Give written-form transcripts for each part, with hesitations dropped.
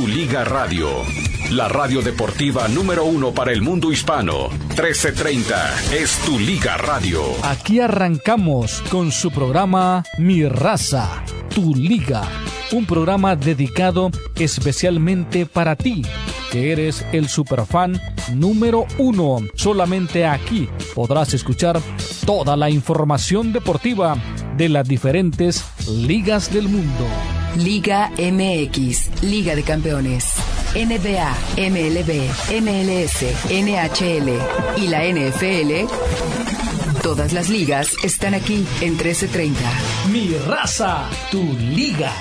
Liga Radio, la radio deportiva número 1 para el mundo hispano. 1330 es Tu Liga Radio. Aquí arrancamos con su programa Mi Raza, Tu Liga. Un programa dedicado especialmente para ti, que eres el superfan número 1. Solamente aquí podrás escuchar toda la información deportiva de las diferentes ligas del mundo. Liga MX, Liga de Campeones, NBA, MLB, MLS, NHL y la NFL. Todas las ligas están aquí en 1330. Mi Raza, Tu Liga.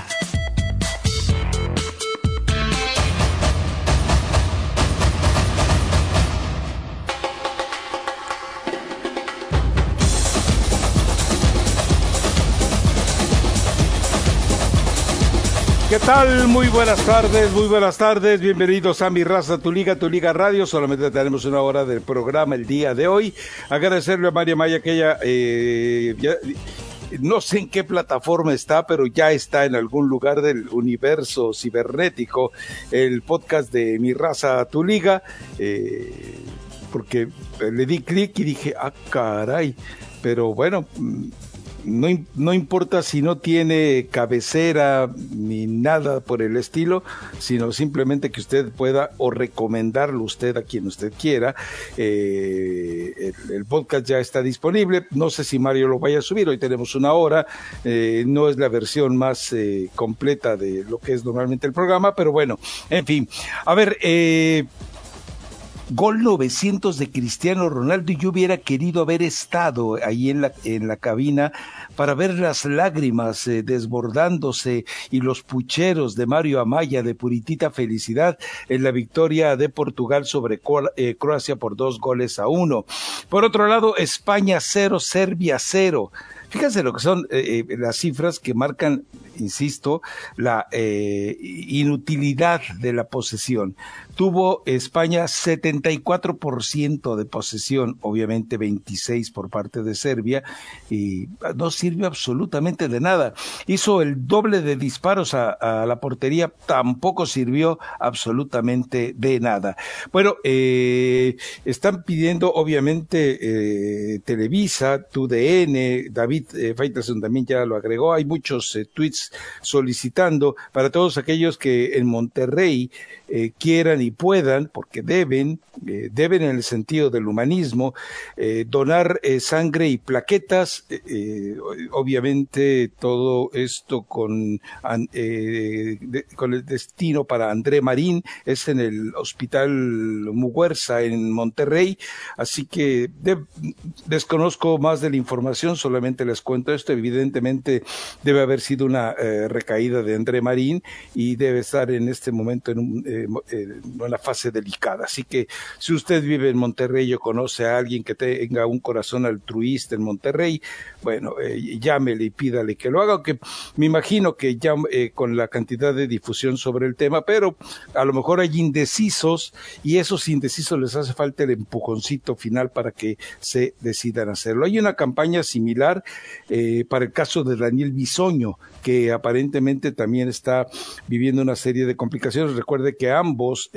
¿Qué tal? Muy buenas tardes, bienvenidos a Mi Raza, Tu Liga Radio. Solamente tenemos una hora del programa el día de hoy. Agradecerle a María Maya que ella, no sé en qué plataforma está, pero ya está en algún lugar del universo cibernético, el podcast de Mi Raza, Tu Liga, porque le di clic y dije, caray, pero bueno, no importa si no tiene cabecera ni nada por el estilo, sino simplemente que usted pueda o recomendarlo usted a quien usted quiera. El podcast ya está disponible. No sé si Mario lo vaya a subir. Hoy tenemos una hora. No es la versión más completa de lo que es normalmente el programa, pero bueno, en fin. A ver, gol 900 de Cristiano Ronaldo, y yo hubiera querido haber estado ahí en la cabina para ver las lágrimas desbordándose y los pucheros de Mario Amaya de puritita felicidad en la victoria de Portugal sobre Croacia por 2-1. Por otro lado, España 0, Serbia 0. Fíjense lo que son las cifras que marcan, insisto, la inutilidad de la posesión. Tuvo España 74% de posesión, obviamente 26% por parte de Serbia, y no sirvió absolutamente de nada. Hizo el doble de disparos a la portería, tampoco sirvió absolutamente de nada. Bueno, están pidiendo obviamente Televisa, TUDN, David Faitelson también ya lo agregó. Hay muchos tweets solicitando para todos aquellos que en Monterrey quieran y puedan, porque deben en el sentido del humanismo, donar sangre y plaquetas, obviamente todo esto con el destino para André Marín, es en el Hospital Muguerza en Monterrey, así que desconozco más de la información, solamente les cuento esto. Evidentemente debe haber sido una recaída de André Marín y debe estar en este momento en una fase delicada. Así que si usted vive en Monterrey o conoce a alguien que tenga un corazón altruista en Monterrey, bueno, llámele y pídale que lo haga, aunque me imagino que ya con la cantidad de difusión sobre el tema, pero a lo mejor hay indecisos y esos indecisos les hace falta el empujoncito final para que se decidan hacerlo. Hay una campaña similar para el caso de Daniel Bisoño, que aparentemente también está viviendo una serie de complicaciones. Recuerde que ambos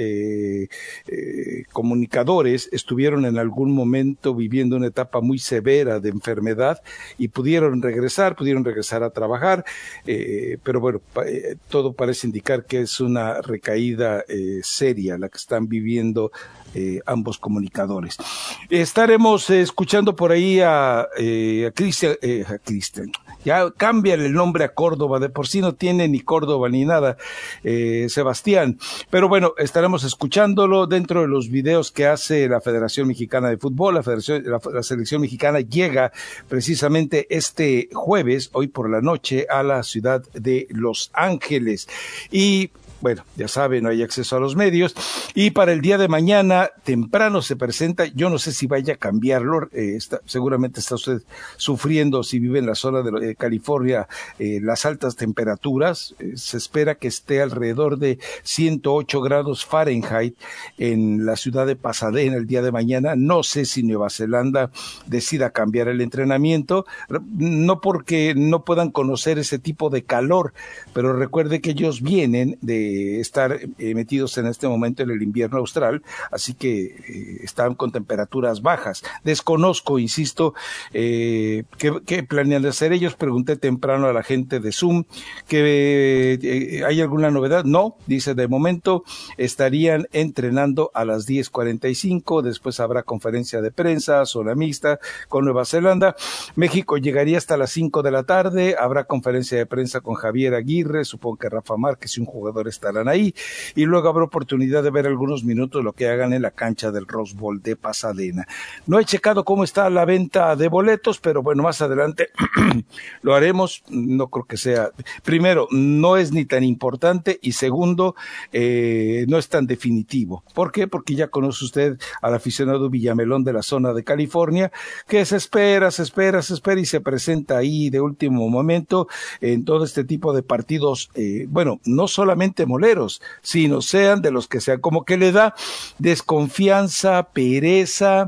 comunicadores estuvieron en algún momento viviendo una etapa muy severa de enfermedad y pudieron regresar a trabajar, pero bueno, todo parece indicar que es una recaída seria la que están viviendo ambos comunicadores. Estaremos escuchando por ahí a Cristian. Ya cámbiale el nombre a Córdoba, de por sí no tiene ni Córdoba ni nada, Sebastián. Pero bueno, estaremos escuchándolo dentro de los videos que hace la Federación Mexicana de Fútbol. La selección mexicana llega precisamente este jueves, hoy por la noche, a la ciudad de Los Ángeles. Y bueno, ya saben, no hay acceso a los medios, y para el día de mañana temprano se presenta, yo no sé si vaya a cambiarlo, seguramente está usted sufriendo si vive en la zona de California, las altas temperaturas, se espera que esté alrededor de 108 grados Fahrenheit en la ciudad de Pasadena el día de mañana. No sé si Nueva Zelanda decida cambiar el entrenamiento, no porque no puedan conocer ese tipo de calor, pero recuerde que ellos vienen de estar metidos en este momento en el invierno austral, así que están con temperaturas bajas. Desconozco, insisto, qué planean hacer ellos. Pregunté temprano a la gente de Zoom que hay alguna novedad. No, dice, de momento estarían entrenando a las 10:45, después habrá conferencia de prensa, zona mixta con Nueva Zelanda. México llegaría hasta las 5 de la tarde, habrá conferencia de prensa con Javier Aguirre, supongo que Rafa Márquez y un jugador estarán ahí, y luego habrá oportunidad de ver algunos minutos lo que hagan en la cancha del Rose Bowl de Pasadena. No he checado cómo está la venta de boletos, pero bueno, más adelante lo haremos. No creo que sea, primero, no es ni tan importante, y segundo, no es tan definitivo. ¿Por qué? Porque ya conoce usted al aficionado Villamelón de la zona de California, que se espera y se presenta ahí de último momento en todo este tipo de partidos, bueno, no solamente moleros, sino sean de los que sean, como que le da desconfianza, pereza,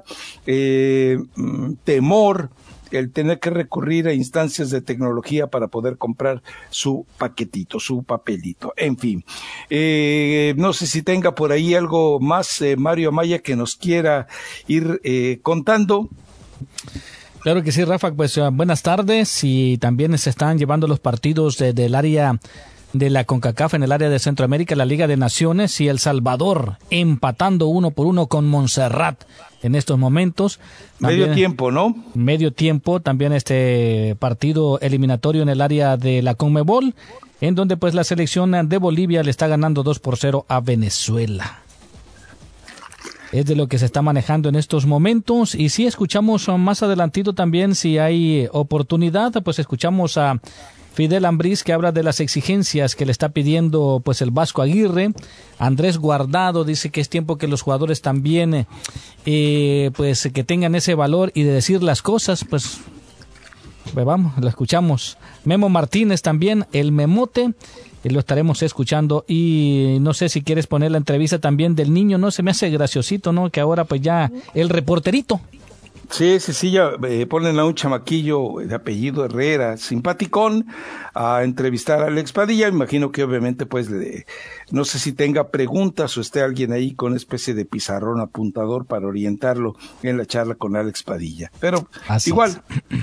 temor, el tener que recurrir a instancias de tecnología para poder comprar su paquetito, su papelito, en fin. No sé si tenga por ahí algo más, Mario Amaya, que nos quiera ir contando. Claro que sí, Rafa, pues buenas tardes, y también se están llevando los partidos del área de la CONCACAF en el área de Centroamérica, la Liga de Naciones, y El Salvador empatando 1-1 con Montserrat en estos momentos. También, medio tiempo, ¿no? Medio tiempo, también este partido eliminatorio en el área de la CONMEBOL, en donde pues la selección de Bolivia le está ganando 2-0 a Venezuela. Es de lo que se está manejando en estos momentos. Y si escuchamos más adelantito también, si hay oportunidad, pues escuchamos a Fidel Ambriz, que habla de las exigencias que le está pidiendo pues el Vasco Aguirre. Andrés Guardado dice que es tiempo que los jugadores también pues que tengan ese valor y de decir las cosas. Pues vamos, lo escuchamos. Memo Martínez también, el Memote, lo estaremos escuchando. Y no sé si quieres poner la entrevista también del niño, ¿no? Se me hace graciosito, ¿no? Que ahora pues ya el reporterito. Sí, ya ponen a un chamaquillo de apellido Herrera, simpaticón, a entrevistar a Alex Padilla. Imagino que obviamente pues no sé si tenga preguntas o esté alguien ahí con una especie de pizarrón apuntador para orientarlo en la charla con Alex Padilla. Pero así igual,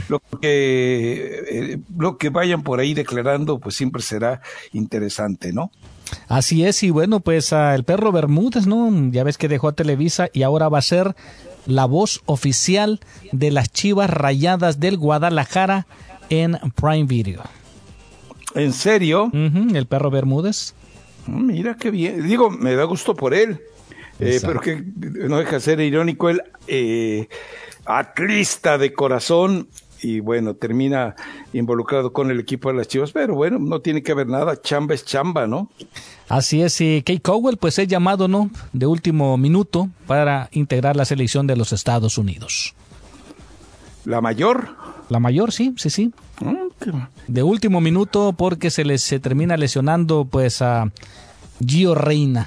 lo que vayan por ahí declarando pues siempre será interesante, ¿no? Así es, y bueno, pues el Perro Bermúdez, ¿no? Ya ves que dejó a Televisa y ahora va a ser la voz oficial de las Chivas Rayadas del Guadalajara en Prime Video. ¿En serio? El Perro Bermúdez. Mira qué bien. Digo, me da gusto por él. Pero que no deja de ser irónico, él atlista de corazón, y bueno, termina involucrado con el equipo de las Chivas, pero bueno, no tiene que ver nada, chamba es chamba, ¿no? Así es, y Kate Cowell pues es llamado, ¿no?, de último minuto para integrar la selección de los Estados Unidos. ¿La mayor? La mayor, sí. De último minuto porque se termina lesionando pues a Gio Reyna.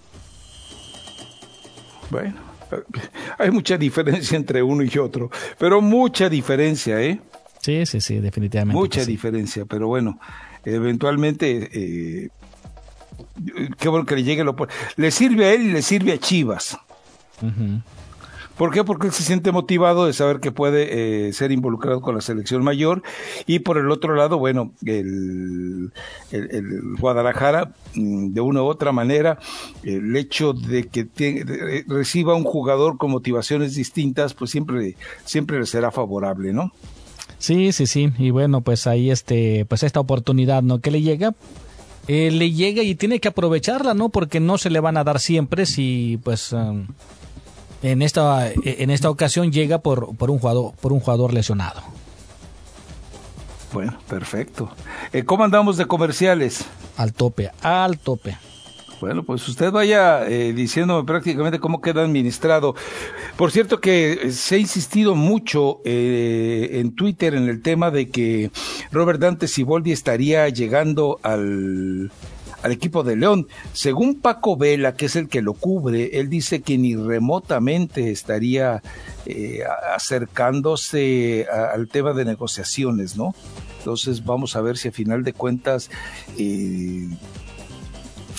Bueno, hay mucha diferencia entre uno y otro, pero mucha diferencia, ¿eh? Sí, definitivamente. Mucha diferencia, pero bueno, eventualmente, qué bueno que le llegue le sirve a él y le sirve a Chivas. ¿Por qué? Porque él se siente motivado de saber que puede ser involucrado con la selección mayor, y por el otro lado, bueno, el Guadalajara, de una u otra manera, el hecho de que reciba un jugador con motivaciones distintas, pues siempre le será favorable, ¿no? Sí, y bueno, pues ahí pues esta oportunidad, ¿no?, que le llega y tiene que aprovecharla, ¿no?, porque no se le van a dar siempre, si pues en esta ocasión llega por un jugador lesionado. Bueno, perfecto. ¿Cómo andamos de comerciales? Al tope. Bueno, pues usted vaya diciéndome prácticamente cómo queda administrado. Por cierto que se ha insistido mucho en Twitter en el tema de que Robert Dante Siboldi estaría llegando al equipo de León. Según Paco Vela, que es el que lo cubre, él dice que ni remotamente estaría acercándose al tema de negociaciones, ¿no? Entonces vamos a ver si a final de cuentas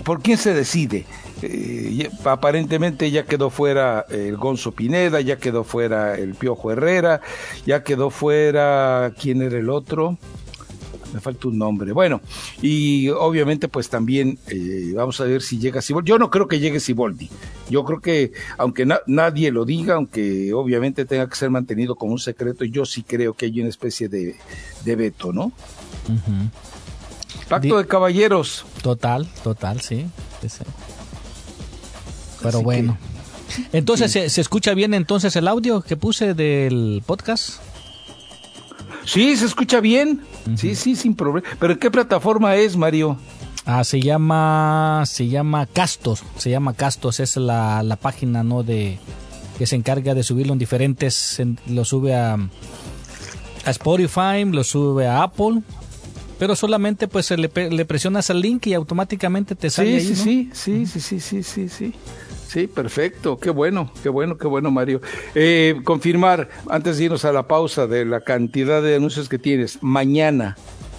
¿por quién se decide? Aparentemente ya quedó fuera el Gonzo Pineda, ya quedó fuera el Piojo Herrera, ya quedó fuera, ¿quién era el otro? Me falta un nombre. Bueno, y obviamente pues también vamos a ver si llega Siboldi. Yo no creo que llegue Siboldi. Yo creo que, aunque nadie lo diga, aunque obviamente tenga que ser mantenido como un secreto, yo sí creo que hay una especie de veto, ¿no? Uh-huh. Pacto de caballeros. Total, sí. Pero así bueno. Entonces, sí. ¿se escucha bien entonces el audio que puse del podcast? Sí, se escucha bien. Uh-huh. Sí, sin problema. ¿Pero en qué plataforma es, Mario? Se llama Castos. Se llama Castos, es la página, ¿no? Que se encarga de subirlo en diferentes. Lo sube a Spotify, lo sube a Apple. Pero solamente pues le presionas al link y automáticamente te sale ahí, ¿no? Sí. Sí, perfecto, qué bueno, Mario. Confirmar, antes de irnos a la pausa, de la cantidad de anuncios que tienes, mañana,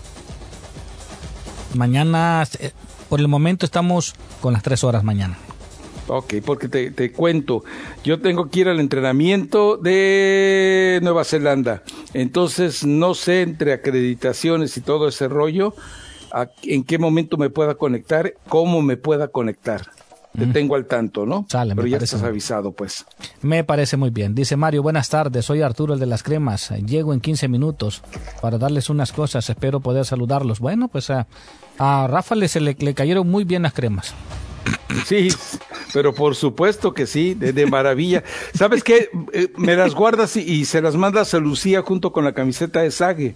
por el momento estamos con las 3 horas mañana. Ok, porque te cuento, yo tengo que ir al entrenamiento de Nueva Zelanda, entonces no sé, entre acreditaciones y todo ese rollo, en qué momento me pueda conectar, cómo me pueda conectar. Te tengo al tanto, ¿no? Sale, pero ya estás avisado, pues. Me parece muy bien. Dice Mario, buenas tardes, soy Arturo, el de las cremas. Llego en 15 minutos para darles unas cosas, espero poder saludarlos. Bueno, pues a Rafa le cayeron muy bien las cremas. Sí, pero por supuesto que sí, de maravilla. ¿Sabes qué? Me las guardas y se las mandas a Lucía junto con la camiseta de Sague.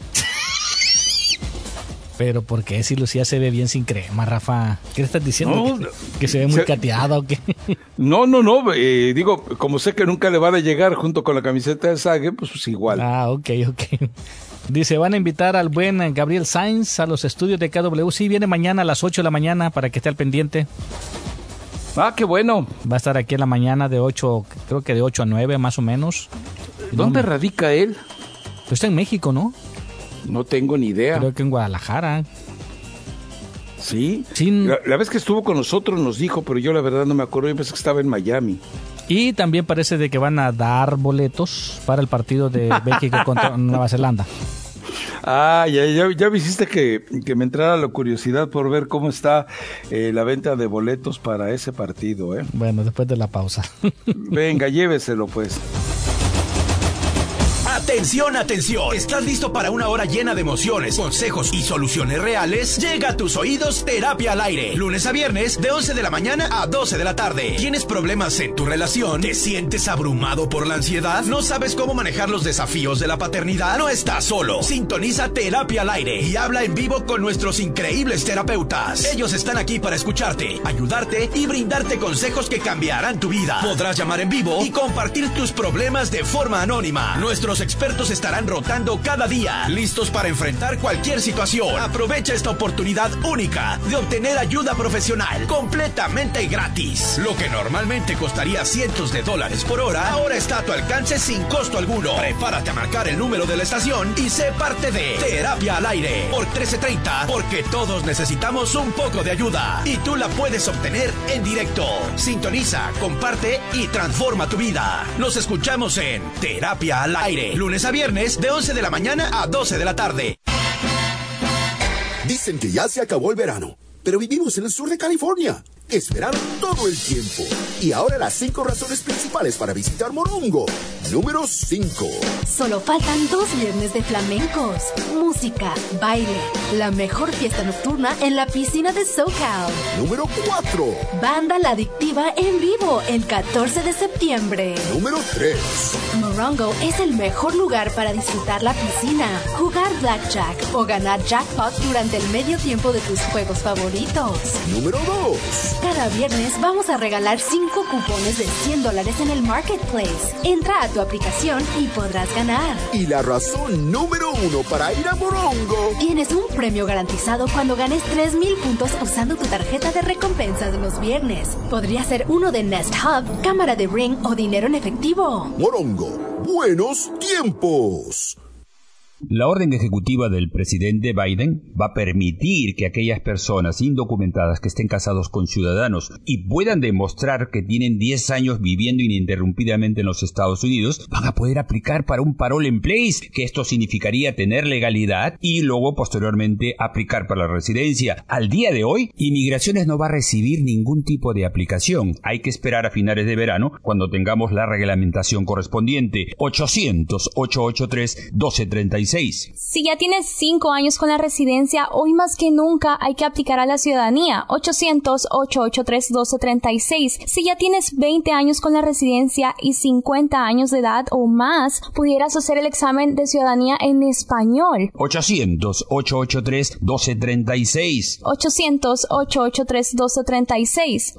Pero ¿por qué si Lucía se ve bien sin crema, Rafa? ¿Qué le estás diciendo? No, ¿que se ve muy cateada o qué? No, digo, como sé que nunca le van a llegar junto con la camiseta de Sague, pues igual. Ok. Dice, van a invitar al buen Gabriel Sainz a los estudios de KW. Sí, viene mañana a las 8 de la mañana para que esté al pendiente. Qué bueno. Va a estar aquí en la mañana de 8, creo que de 8 a 9 más o menos. ¿Dónde radica él? Pues está en México, ¿no? No tengo ni idea. Creo que en Guadalajara. ¿Sí? La vez que estuvo con nosotros nos dijo, pero yo la verdad no me acuerdo, yo pensé que estaba en Miami. Y también parece de que van a dar boletos para el partido de México contra Nueva Zelanda. Ya me hiciste que me entrara la curiosidad por ver cómo está la venta de boletos para ese partido, ¿eh? Bueno, después de la pausa. Venga, lléveselo pues. Atención, atención. ¿Estás listo para una hora llena de emociones, consejos y soluciones reales? Llega a tus oídos Terapia al Aire. Lunes a viernes de 11 de la mañana a 12 de la tarde. ¿Tienes problemas en tu relación? ¿Te sientes abrumado por la ansiedad? ¿No sabes cómo manejar los desafíos de la paternidad? No estás solo. Sintoniza Terapia al Aire y habla en vivo con nuestros increíbles terapeutas. Ellos están aquí para escucharte, ayudarte y brindarte consejos que cambiarán tu vida. Podrás llamar en vivo y compartir tus problemas de forma anónima. Nuestros expertos estarán rotando cada día, listos para enfrentar cualquier situación. Aprovecha esta oportunidad única de obtener ayuda profesional completamente gratis. Lo que normalmente costaría cientos de dólares por hora, ahora está a tu alcance sin costo alguno. Prepárate a marcar el número de la estación y sé parte de Terapia al Aire por 1330, porque todos necesitamos un poco de ayuda y tú la puedes obtener en directo. Sintoniza, comparte y transforma tu vida. Nos escuchamos en Terapia al Aire, lunes a viernes de 11 de la mañana a 12 de la tarde. Dicen que ya se acabó el verano, pero vivimos en el sur de California. Es verano todo el tiempo. Y ahora las 5 razones principales para visitar Morongo. Número 5. Solo faltan 2 viernes de flamencos, música, baile, la mejor fiesta nocturna en la piscina de SoCal. Número 4. Banda La Adictiva en vivo el 14 de septiembre. Número 3. Morongo es el mejor lugar para disfrutar la piscina, jugar blackjack o ganar jackpot durante el medio tiempo de tus juegos favoritos. Número 2. Cada viernes vamos a regalar 5 cupones de $100 en el Marketplace. Entra a tu aplicación y podrás ganar. Y la razón número 1 para ir a Morongo. Tienes un premio garantizado cuando ganes 3,000 puntos usando tu tarjeta de recompensa de los viernes. Podría ser uno de Nest Hub, cámara de Ring o dinero en efectivo. Morongo, buenos tiempos. La orden ejecutiva del presidente Biden va a permitir que aquellas personas indocumentadas que estén casados con ciudadanos y puedan demostrar que tienen 10 años viviendo ininterrumpidamente en los Estados Unidos van a poder aplicar para un parole en place, que esto significaría tener legalidad y luego posteriormente aplicar para la residencia. Al día de hoy, Inmigraciones no va a recibir ningún tipo de aplicación. Hay que esperar a finales de verano cuando tengamos la reglamentación correspondiente. 800-883-1236. Si ya tienes 5 años con la residencia, hoy más que nunca hay que aplicar a la ciudadanía. 800-883-1236. Si ya tienes 20 años con la residencia y 50 años de edad o más, pudieras hacer el examen de ciudadanía en español. 800-883-1236. 800-883-1236.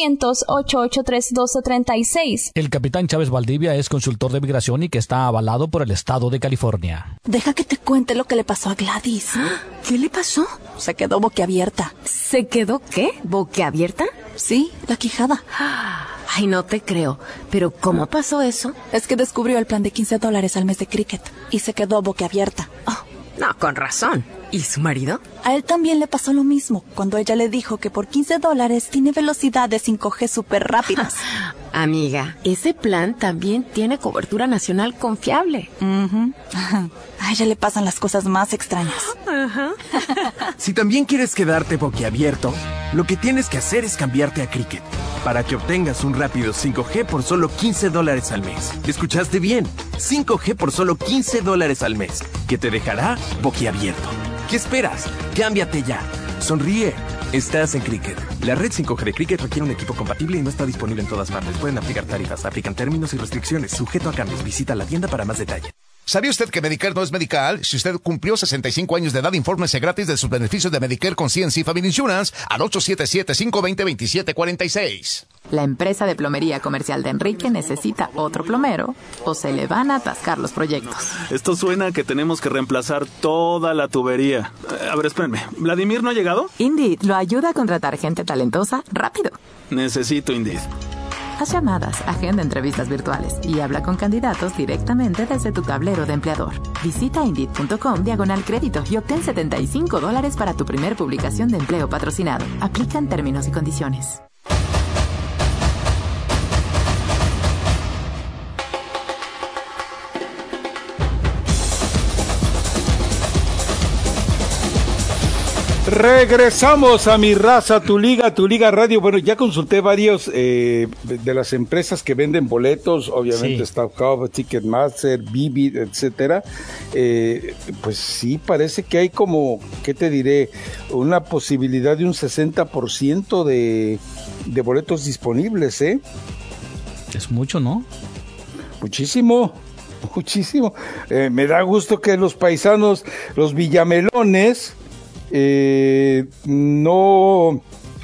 800-883-1236. El capitán Chávez Valdivia es consultor de migración y que está avalado por el estado de California. Deja que te cuente lo que le pasó a Gladys. ¿Qué le pasó? Se quedó boquiabierta. ¿Se quedó qué? ¿Boquiabierta? Sí, la quijada. Ay, no te creo. ¿Pero cómo pasó eso? Es que descubrió el plan de $15 al mes de cricket y se quedó boquiabierta. Oh, no, con razón. ¿Y su marido? A él también le pasó lo mismo cuando ella le dijo que por $15 tiene velocidades 5G súper rápidas. Amiga, ese plan también tiene cobertura nacional confiable. A ella le pasan las cosas más extrañas. Si también quieres quedarte boquiabierto, lo que tienes que hacer es cambiarte a Cricket para que obtengas un rápido 5G por solo $15 al mes. ¿Escuchaste bien? 5G por solo $15 al mes, que te dejará boquiabierto. ¿Qué esperas? ¡Cámbiate ya! Sonríe. Estás en Cricket. La red 5G de Cricket requiere un equipo compatible y no está disponible en todas partes. Pueden aplicar tarifas, aplican términos y restricciones, sujeto a cambios. Visita la tienda para más detalle. ¿Sabía usted que Medicare no es medical? Si usted cumplió 65 años de edad, infórmese gratis de sus beneficios de Medicare con CNC Family Insurance al 877-520-2746. La empresa de plomería comercial de Enrique necesita otro plomero o se le van a atascar los proyectos. Esto suena a que tenemos que reemplazar toda la tubería. A ver, espérenme. ¿Vladimir no ha llegado? Indeed lo ayuda a contratar gente talentosa rápido. Necesito Indeed. Haz llamadas, agenda entrevistas virtuales y habla con candidatos directamente desde tu tablero de empleador. Visita Indeed.com/crédito y obtén $75 para tu primer publicación de empleo patrocinado. Aplican términos y condiciones. Regresamos a Mi Raza, Tu Liga Radio. Bueno, ya consulté varios de las empresas que venden boletos, obviamente sí. StubHub, Ticketmaster, Vivid, etcétera. Pues sí, parece que hay como, ¿qué te diré? Una posibilidad de un 60% de boletos disponibles, ¿eh? Es mucho, ¿no? Muchísimo. Me da gusto que los paisanos, los villamelones, no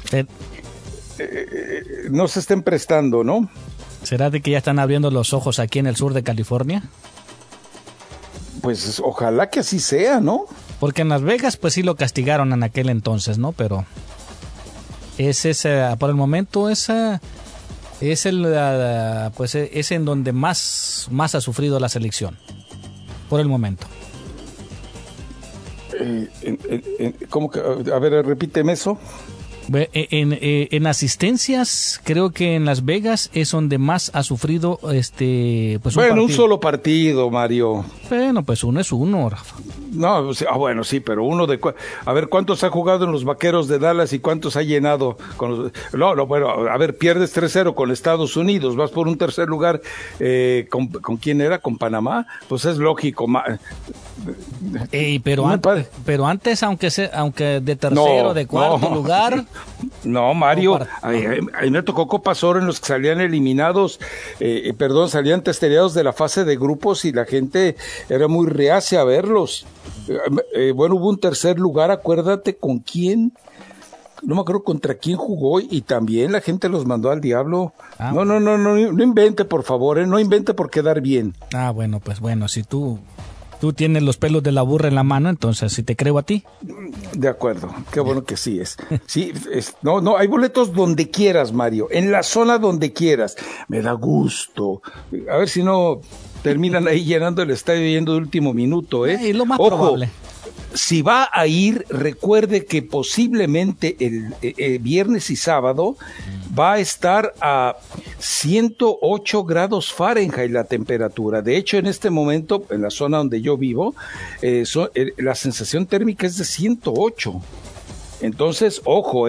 se estén prestando, ¿no? ¿Será de que ya están abriendo los ojos aquí en el sur de California? Pues ojalá que así sea, ¿no? Porque en Las Vegas pues sí lo castigaron en aquel entonces, ¿no? Pero por el momento es en donde más ha sufrido la selección por el momento. ¿Cómo que? A ver, repíteme eso. En asistencias, creo que en Las Vegas es donde más ha sufrido pues un solo partido, Mario. Bueno, pues uno es uno, Rafa. No, bueno, sí, pero uno de... A ver, ¿cuántos ha jugado en los Vaqueros de Dallas y cuántos ha llenado? Bueno, a ver, pierdes 3-0 con Estados Unidos, vas por un tercer lugar, ¿con quién era? ¿Con Panamá? Pues es lógico. Pero antes, aunque de tercero, de cuarto lugar... No, Mario, a mí me tocó Copas Oro en los que salían eliminados, salían testeados de la fase de grupos y la gente era muy reacia a verlos. Hubo un tercer lugar, acuérdate con quién, no me acuerdo contra quién jugó y también la gente los mandó al diablo. No invente, por favor, no invente por quedar bien. Bueno, pues bueno, si tú Tú tienes los pelos de la burra en la mano, entonces si te creo a ti. De acuerdo, qué bueno que sí es. Sí, no, hay boletos donde quieras, Mario, en la zona donde quieras. Me da gusto. A ver si no terminan ahí llenando el estadio yendo de último minuto, ¿eh? Es lo más Ojo, probable. Si va a ir, recuerde que posiblemente el viernes y sábado va a estar a 108 grados Fahrenheit la temperatura. De hecho, en este momento, en la zona donde yo vivo, la sensación térmica es de 108. Entonces, ojo,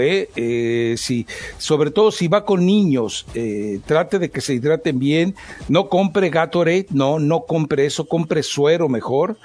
sobre todo si va con niños, trate de que se hidraten bien, no compre Gatorade, no compre eso, compre suero mejor,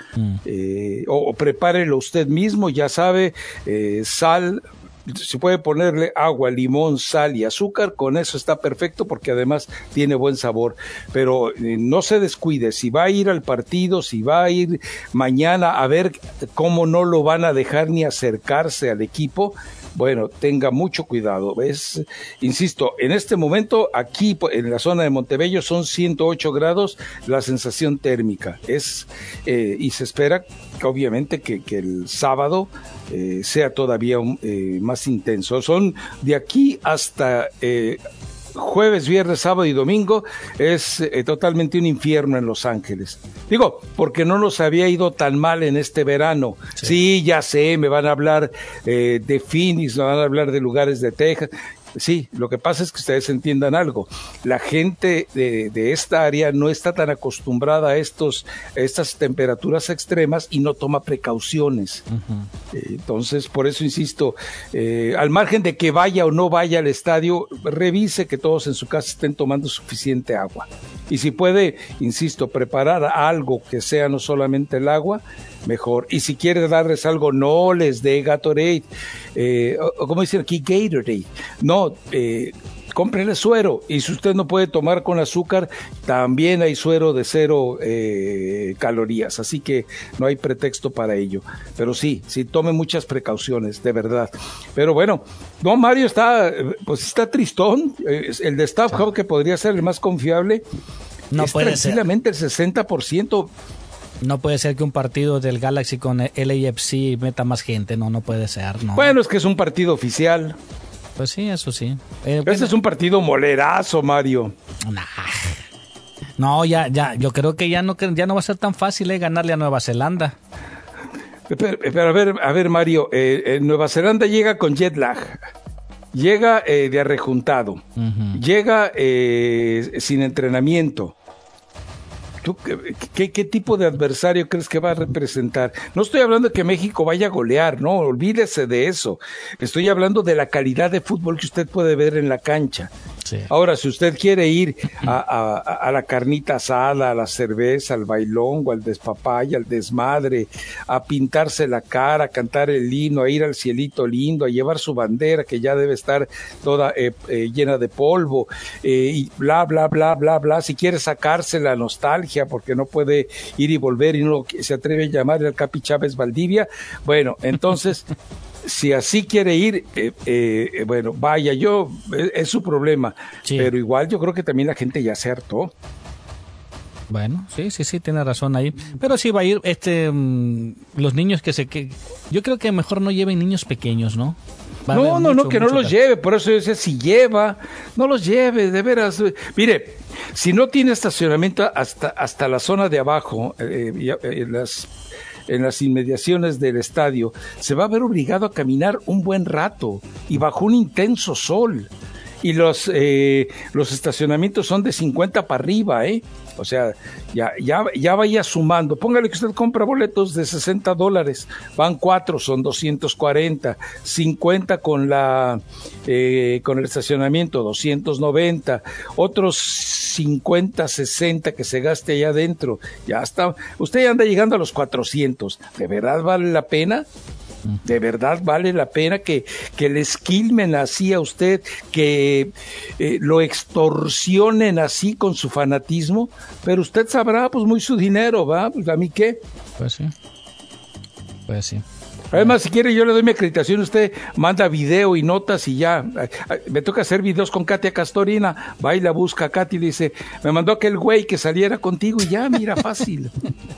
o prepárelo usted mismo, ya sabe, sal, se puede ponerle agua, limón, sal y azúcar, con eso está perfecto porque además tiene buen sabor, pero no se descuide, si va a ir al partido, si va a ir mañana a ver cómo no lo van a dejar ni acercarse al equipo, bueno, tenga mucho cuidado, ¿ves? Insisto, en este momento aquí en la zona de Montebello son 108 grados la sensación térmica, y se espera obviamente que el sábado sea todavía más intenso. Son de aquí hasta jueves, viernes, sábado y domingo, es totalmente un infierno en Los Ángeles. Digo, porque no nos había ido tan mal en este verano. Sí, ya sé, me van a hablar de Phoenix, me van a hablar de lugares de Texas. Sí, lo que pasa es que ustedes entiendan algo. La gente de esta área no está tan acostumbrada a estas temperaturas extremas y no toma precauciones. Entonces, por eso insisto, al margen de que vaya o no vaya al estadio, revise que todos en su casa estén tomando suficiente agua. Y si puede, insisto, preparar algo que sea no solamente el agua, mejor. Y si quiere darles algo, no les dé Gatorade, o como dicen aquí, Gatorade. No, cómprele suero. Y si usted no puede tomar con azúcar, también hay suero de 0 calorías. Así que no hay pretexto para ello. Pero sí, tome muchas precauciones, de verdad. Pero bueno, no, Mario está tristón. El de Staff Hub, que podría ser el más confiable, no es puede ser. Tranquilamente el 60%. No puede ser que un partido del Galaxy con LAFC meta más gente, no puede ser, no. Bueno, es que es un partido oficial. Pues sí, eso sí. Ese es un partido molerazo, Mario. No, ya, yo creo que ya no va a ser tan fácil ganarle a Nueva Zelanda. Pero a ver, Mario, Nueva Zelanda llega con jet lag. Llega de arrejuntado. Llega sin entrenamiento. ¿Tú qué tipo de adversario crees que va a representar? No estoy hablando de que México vaya a golear, no, olvídese de eso. Estoy hablando de la calidad de fútbol que usted puede ver en la cancha. Sí. Ahora, si usted quiere ir a la carnita asada, a la cerveza, al bailongo, al despapaya, al desmadre, a pintarse la cara, a cantar el himno, a ir al cielito lindo, a llevar su bandera que ya debe estar toda llena de polvo, y bla, bla, bla, bla, bla. Si quiere sacarse la nostalgia porque no puede ir y volver y no se atreve a llamarle al Capi Chávez Valdivia, bueno, entonces... Si así quiere ir, bueno, vaya, es su problema, sí. Pero igual yo creo que también la gente ya se hartó. Bueno, sí, tiene razón ahí. Pero sí va a ir los niños yo creo que mejor no lleven niños pequeños, ¿no? Que no los lleve, por eso yo decía, si lleva, no los lleve, de veras. Mire, si no tiene estacionamiento hasta la zona de abajo, en las inmediaciones del estadio, se va a ver obligado a caminar un buen rato y bajo un intenso sol. Y los estacionamientos son de 50 para arriba, O sea, ya vaya sumando. Póngale que usted compra boletos de $60, van 4, son 240, 50 con el estacionamiento, 290, otros 50, 60 que se gaste allá adentro. Ya está, usted ya anda llegando a los 400. ¿De verdad vale la pena? ¿De verdad vale la pena que le esquilmen así a usted, que lo extorsionen así con su fanatismo? Pero usted sabrá, pues muy su dinero, ¿va? Pues a mí qué. Pues sí. Además, si quiere yo le doy mi acreditación, usted manda video y notas y ya. Me toca hacer videos con Katia Castorina, va y la busca a Katy y dice, me mandó aquel güey que saliera contigo y ya, mira, fácil.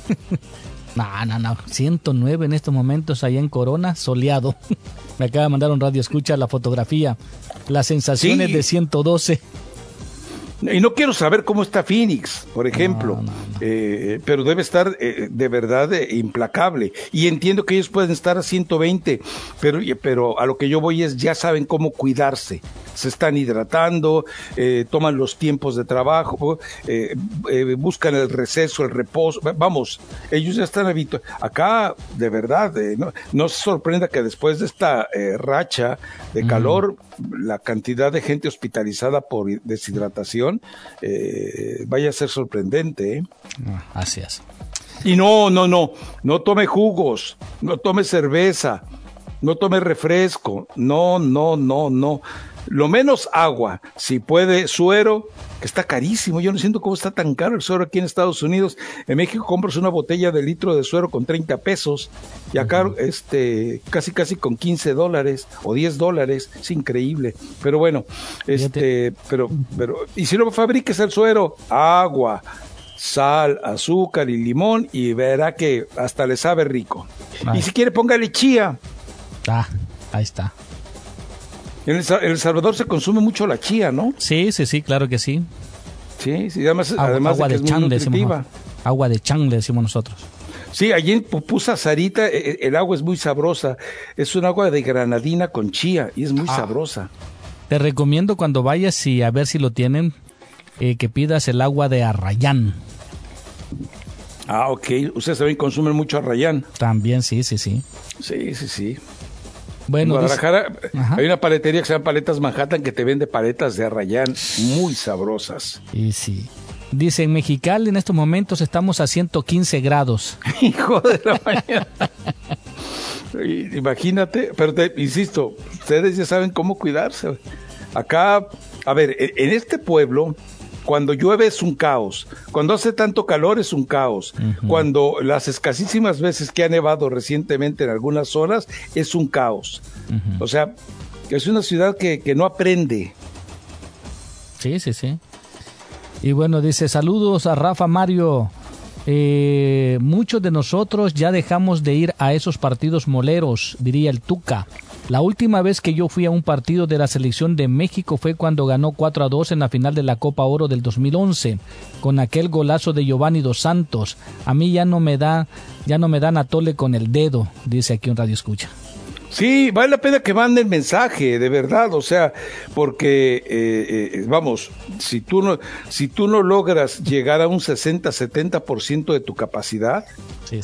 No. 109 en estos momentos allá en Corona, soleado. Me acaba de mandar un radio escucha la fotografía. Las sensaciones de 112. Y no quiero saber cómo está Phoenix, por ejemplo, pero debe estar de verdad implacable. Y entiendo que ellos pueden estar a 120, pero a lo que yo voy es, ya saben cómo cuidarse. Se están hidratando, toman los tiempos de trabajo, buscan el receso, el reposo. Vamos, ellos ya están habituados. Acá, de verdad, no se sorprenda que después de esta racha de calor, la cantidad de gente hospitalizada por deshidratación vaya a ser sorprendente. Así es. Y no tome jugos, no tome cerveza, no tome refresco, no. Lo menos agua, si puede suero, que está carísimo. Yo no siento cómo está tan caro el suero aquí en Estados Unidos. En México compras una botella de litro de suero con 30 pesos y acá casi con $15 o $10. Es increíble. Pero bueno, pero y si no fabriques el suero, agua, sal, azúcar y limón y verá que hasta le sabe rico. Y si quiere póngale chía. Ahí está. En El Salvador se consume mucho la chía, ¿no? Sí, claro que sí. Sí, además agua de que de es chan, muy nutritiva. Agua de chan le decimos nosotros. Sí, allí en Pupusa, Sarita, el agua es muy sabrosa. Es un agua de granadina con chía y es muy sabrosa. Te recomiendo cuando vayas y a ver si lo tienen, que pidas el agua de Arrayán. Ok. Ustedes también consumen mucho Arrayán. También, sí. Sí. Bueno, en Guadalajara hay una paletería que se llama Paletas Manhattan que te vende paletas de Arrayán muy sabrosas. Y sí. Dice, en Mexicali en estos momentos estamos a 115 grados. Hijo de la mañana. Imagínate, pero insisto, ustedes ya saben cómo cuidarse. Acá, a ver, en este pueblo, cuando llueve es un caos, cuando hace tanto calor es un caos, cuando las escasísimas veces que ha nevado recientemente en algunas zonas es un caos. O sea, es una ciudad que no aprende. Sí. Y bueno, dice, saludos a Rafa, Mario. Muchos de nosotros ya dejamos de ir a esos partidos moleros, diría el Tuca. La última vez que yo fui a un partido de la selección de México fue cuando ganó 4-2 en la final de la Copa Oro del 2011, con aquel golazo de Giovanni Dos Santos. A mí ya no me dan atole con el dedo, dice aquí un radio escucha. Sí, vale la pena que manden mensaje, de verdad, o sea, porque, vamos, si tú no logras llegar a un 60-70% de tu capacidad, sí.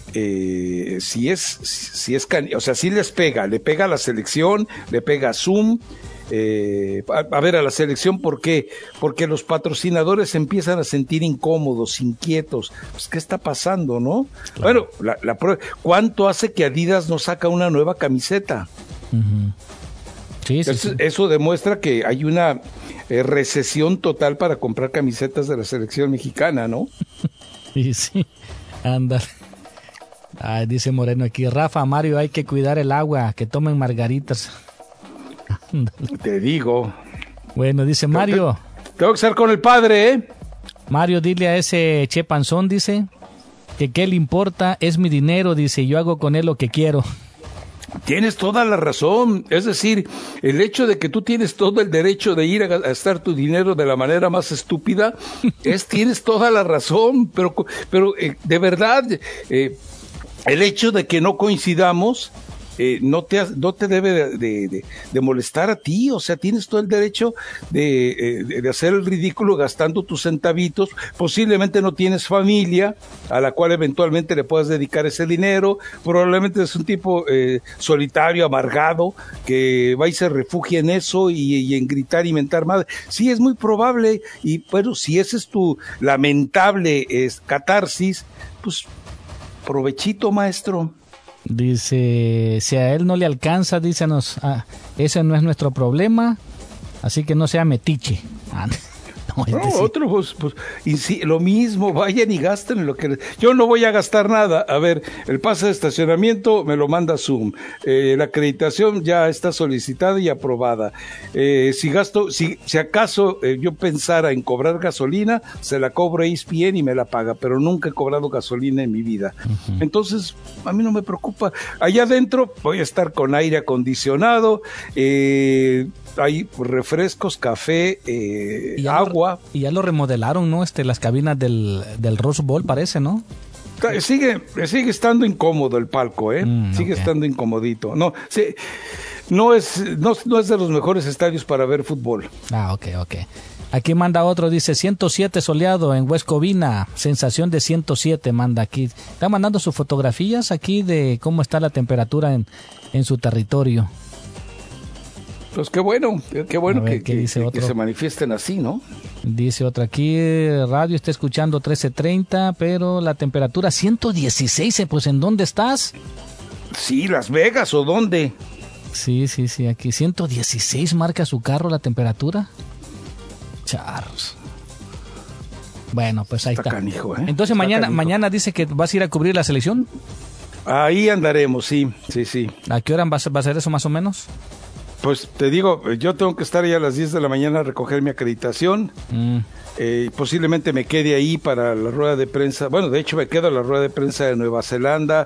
O sea, sí le pega a la selección, le pega a Zoom. A ver, a la selección, ¿por qué? Porque los patrocinadores se empiezan a sentir incómodos, inquietos. Pues, ¿qué está pasando, no? Claro. Bueno, la prueba, ¿cuánto hace que Adidas no saca una nueva camiseta? Sí. Eso demuestra que hay una recesión total para comprar camisetas de la selección mexicana, ¿no? Sí, ándale. Ay, dice Moreno aquí, Rafa, Mario, hay que cuidar el agua, que tomen margaritas. Te digo. Bueno, dice Mario. Tengo que estar con el padre, ¿eh? Mario, dile a ese Che Panzón, dice, que qué le importa, es mi dinero, dice, yo hago con él lo que quiero. Tienes toda la razón. Es decir, el hecho de que tú tienes todo el derecho de ir a gastar tu dinero de la manera más estúpida, tienes toda la razón. Pero de verdad, el hecho de que no coincidamos no te debe de molestar a ti. O sea, tienes todo el derecho de hacer el ridículo gastando tus centavitos. Posiblemente no tienes familia a la cual eventualmente le puedas dedicar ese dinero. Probablemente es un tipo solitario, amargado, que va y se refugia en eso y en gritar y mentar madre. Sí, es muy probable. Y bueno, si ese es tu lamentable catarsis, pues provechito, maestro. Dice, si a él no le alcanza, dícenos, ese no es nuestro problema, así que no sea metiche. Otro, lo mismo, vayan y gasten lo que... Yo no voy a gastar nada. A ver, el pase de estacionamiento me lo manda Zoom. La acreditación ya está solicitada y aprobada. Si acaso yo pensara en cobrar gasolina, se la cobro a ESPN y me la paga, pero nunca he cobrado gasolina en mi vida. Uh-huh. Entonces, a mí no me preocupa. Allá adentro voy a estar con aire acondicionado, hay refrescos, café, agua. Y ya lo remodelaron, ¿no? Las cabinas del Rose Bowl, parece, ¿no? Sigue estando incómodo el palco, sigue estando incomodito. No es de los mejores estadios para ver fútbol. Ok. Aquí manda otro, dice 107 soleado en West Covina, sensación de 107 manda aquí. Está mandando sus fotografías aquí de cómo está la temperatura en su territorio. Pues qué bueno que se manifiesten así, ¿no? Dice otra aquí, radio está escuchando 13:30, pero la temperatura 116, pues ¿en dónde estás? Sí, Las Vegas, ¿o dónde? Sí, aquí 116 marca su carro la temperatura. Charros. Bueno, pues ahí está. Canijo, Entonces mañana dice que vas a ir a cubrir la selección. Ahí andaremos, sí. ¿A qué hora va a ser eso más o menos? Pues te digo, yo tengo que estar ya a las 10 de la mañana a recoger mi acreditación. Posiblemente me quede ahí para la rueda de prensa. Bueno, de hecho me quedo a la rueda de prensa de Nueva Zelanda,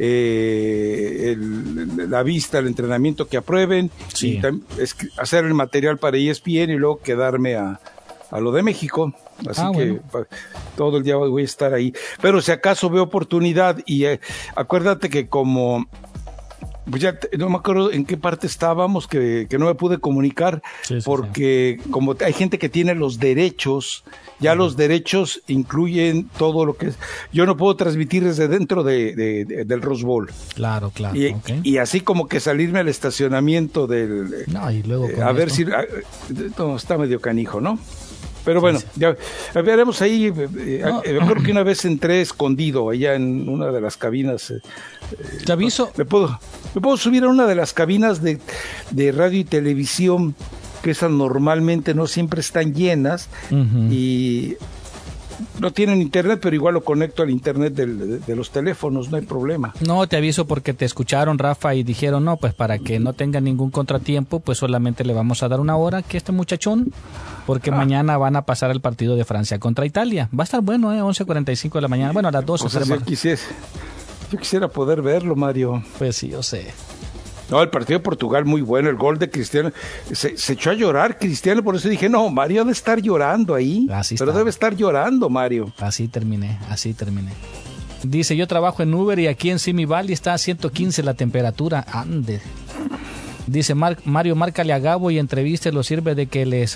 la vista, el entrenamiento que aprueben, y hacer el material para ESPN y luego quedarme a lo de México. Así que todo el día voy a estar ahí. Pero si acaso veo oportunidad, y acuérdate que como... Pues ya no me acuerdo en qué parte estábamos, que no me pude comunicar, porque como hay gente que tiene los derechos, ya los derechos incluyen todo lo que es. Yo no puedo transmitir desde dentro del Rose Bowl. Claro. Y así como que salirme al estacionamiento del... y luego a ver si... No, está medio canijo, ¿no? Pero bueno, ya veremos ahí. Creo que una vez entré escondido allá en una de las cabinas. Te aviso. Me puedo subir a una de las cabinas de radio y televisión, que esas normalmente no siempre están llenas, y no tienen internet, pero igual lo conecto al internet de los teléfonos, no hay problema. No, te aviso porque te escucharon, Rafa, y dijeron, no, pues para que no tenga ningún contratiempo, pues solamente le vamos a dar una hora aquí a este muchachón, porque mañana van a pasar el partido de Francia contra Italia. Va a estar bueno, 11:45 de la mañana, bueno, a las 12. Yo quisiera poder verlo, Mario. Pues sí, yo sé. No, el partido de Portugal muy bueno, el gol de Cristiano, se echó a llorar Cristiano, por eso dije, no, Mario debe estar llorando ahí, pero debe estar llorando, Mario. Así terminé. Dice, yo trabajo en Uber y aquí en Simi Valley está a 115 la temperatura, ande. Dice, Mario, márcale a Gabo y entrevístelo, sirve de que les...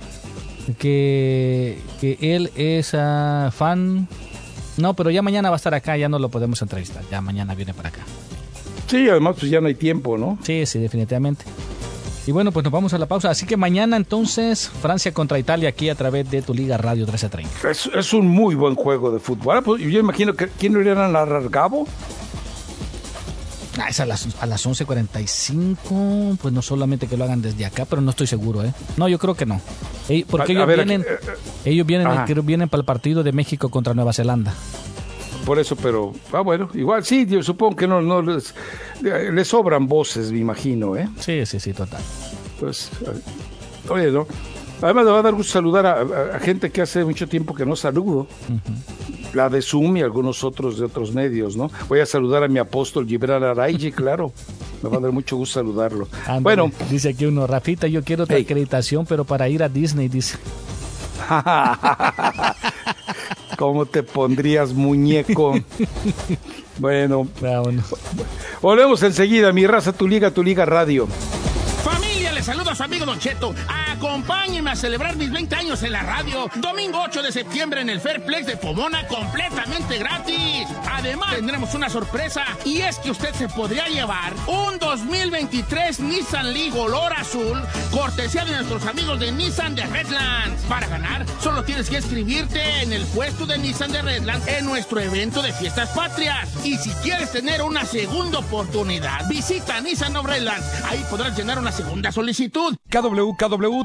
que él es fan... No, pero ya mañana va a estar acá, ya no lo podemos entrevistar, ya mañana viene para acá. Sí, además pues ya no hay tiempo, ¿no? Sí, definitivamente. Y bueno, pues nos vamos a la pausa. Así que mañana entonces Francia contra Italia aquí a través de tu Liga Radio 1330. Es un muy buen juego de fútbol. Pues yo imagino que ¿quién lo iría a narrar, Gabo? Es a las 11:45, pues no solamente que lo hagan desde acá, pero no estoy seguro, No, yo creo que no. Porque ellos vienen para el partido de México contra Nueva Zelanda. Por eso, pero bueno, igual sí, yo supongo que no les sobran voces, me imagino, Sí, total. Pues, oye, ¿no? Además me va a dar gusto saludar a gente que hace mucho tiempo que no saludo. La de Zoom y algunos otros de otros medios, ¿no? Voy a saludar a mi apóstol Gibran Araiji, claro. Me va a dar mucho gusto saludarlo. Ándale, bueno. Dice aquí uno, Rafita, yo quiero otra acreditación, pero para ir a Disney, dice. ¿Cómo te pondrías, muñeco? Bueno, volvemos enseguida. Mi raza, tu liga radio. Familia, les saluda a su amigo Don Cheto. Acompáñenme a celebrar mis 20 años en la radio. Domingo 8 de septiembre en el Fairplex de Pomona, completamente gratis. Además, tendremos una sorpresa, y es que usted se podría llevar un 2023 Nissan Leaf color azul, cortesía de nuestros amigos de Nissan de Redlands. Para ganar, solo tienes que inscribirte en el puesto de Nissan de Redlands en nuestro evento de Fiestas Patrias. Y si quieres tener una segunda oportunidad, visita Nissan of Redlands. Ahí podrás llenar una segunda solicitud. KWKW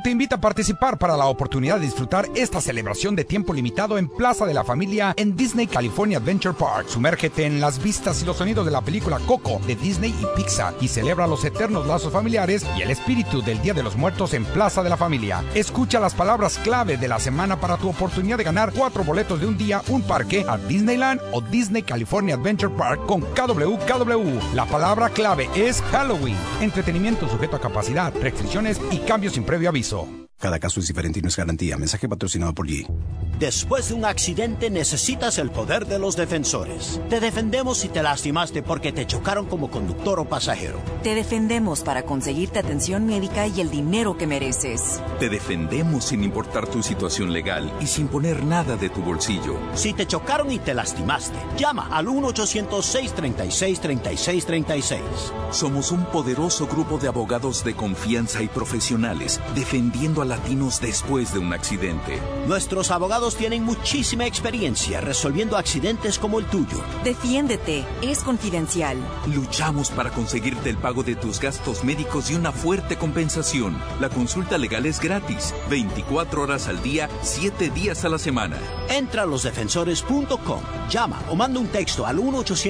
te invita a participar para la oportunidad de disfrutar esta celebración de tiempo limitado en Plaza de la Familia en Disney California Adventure Park. Sumérgete en las vistas y los sonidos de la película Coco de Disney y Pixar y celebra los eternos lazos familiares y el espíritu del Día de los Muertos en Plaza de la Familia. Escucha las palabras clave de la semana para tu oportunidad de ganar 4 boletos de un día, un parque a Disneyland o Disney California Adventure Park con KWKW. La palabra clave es Halloween. Entretenimiento sujeto a capacidad, restricciones y cambios sin previo aviso. Cada caso es diferente y no es garantía. Mensaje patrocinado por G. Después de un accidente necesitas el poder de los defensores. Te defendemos si te lastimaste porque te chocaron como conductor o pasajero. Te defendemos para conseguirte atención médica y el dinero que mereces. Te defendemos sin importar tu situación legal y sin poner nada de tu bolsillo. Si te chocaron y te lastimaste, llama al 1-800-636-3636. Somos un poderoso grupo de abogados de confianza y profesionales defendiendo a latinos después de un accidente. Nuestros abogados tienen muchísima experiencia resolviendo accidentes como el tuyo. Defiéndete, es confidencial. Luchamos para conseguirte el pago de tus gastos médicos y una fuerte compensación. La consulta legal es gratis, 24 horas al día, 7 días a la semana. Entra a losdefensores.com, llama o manda un texto al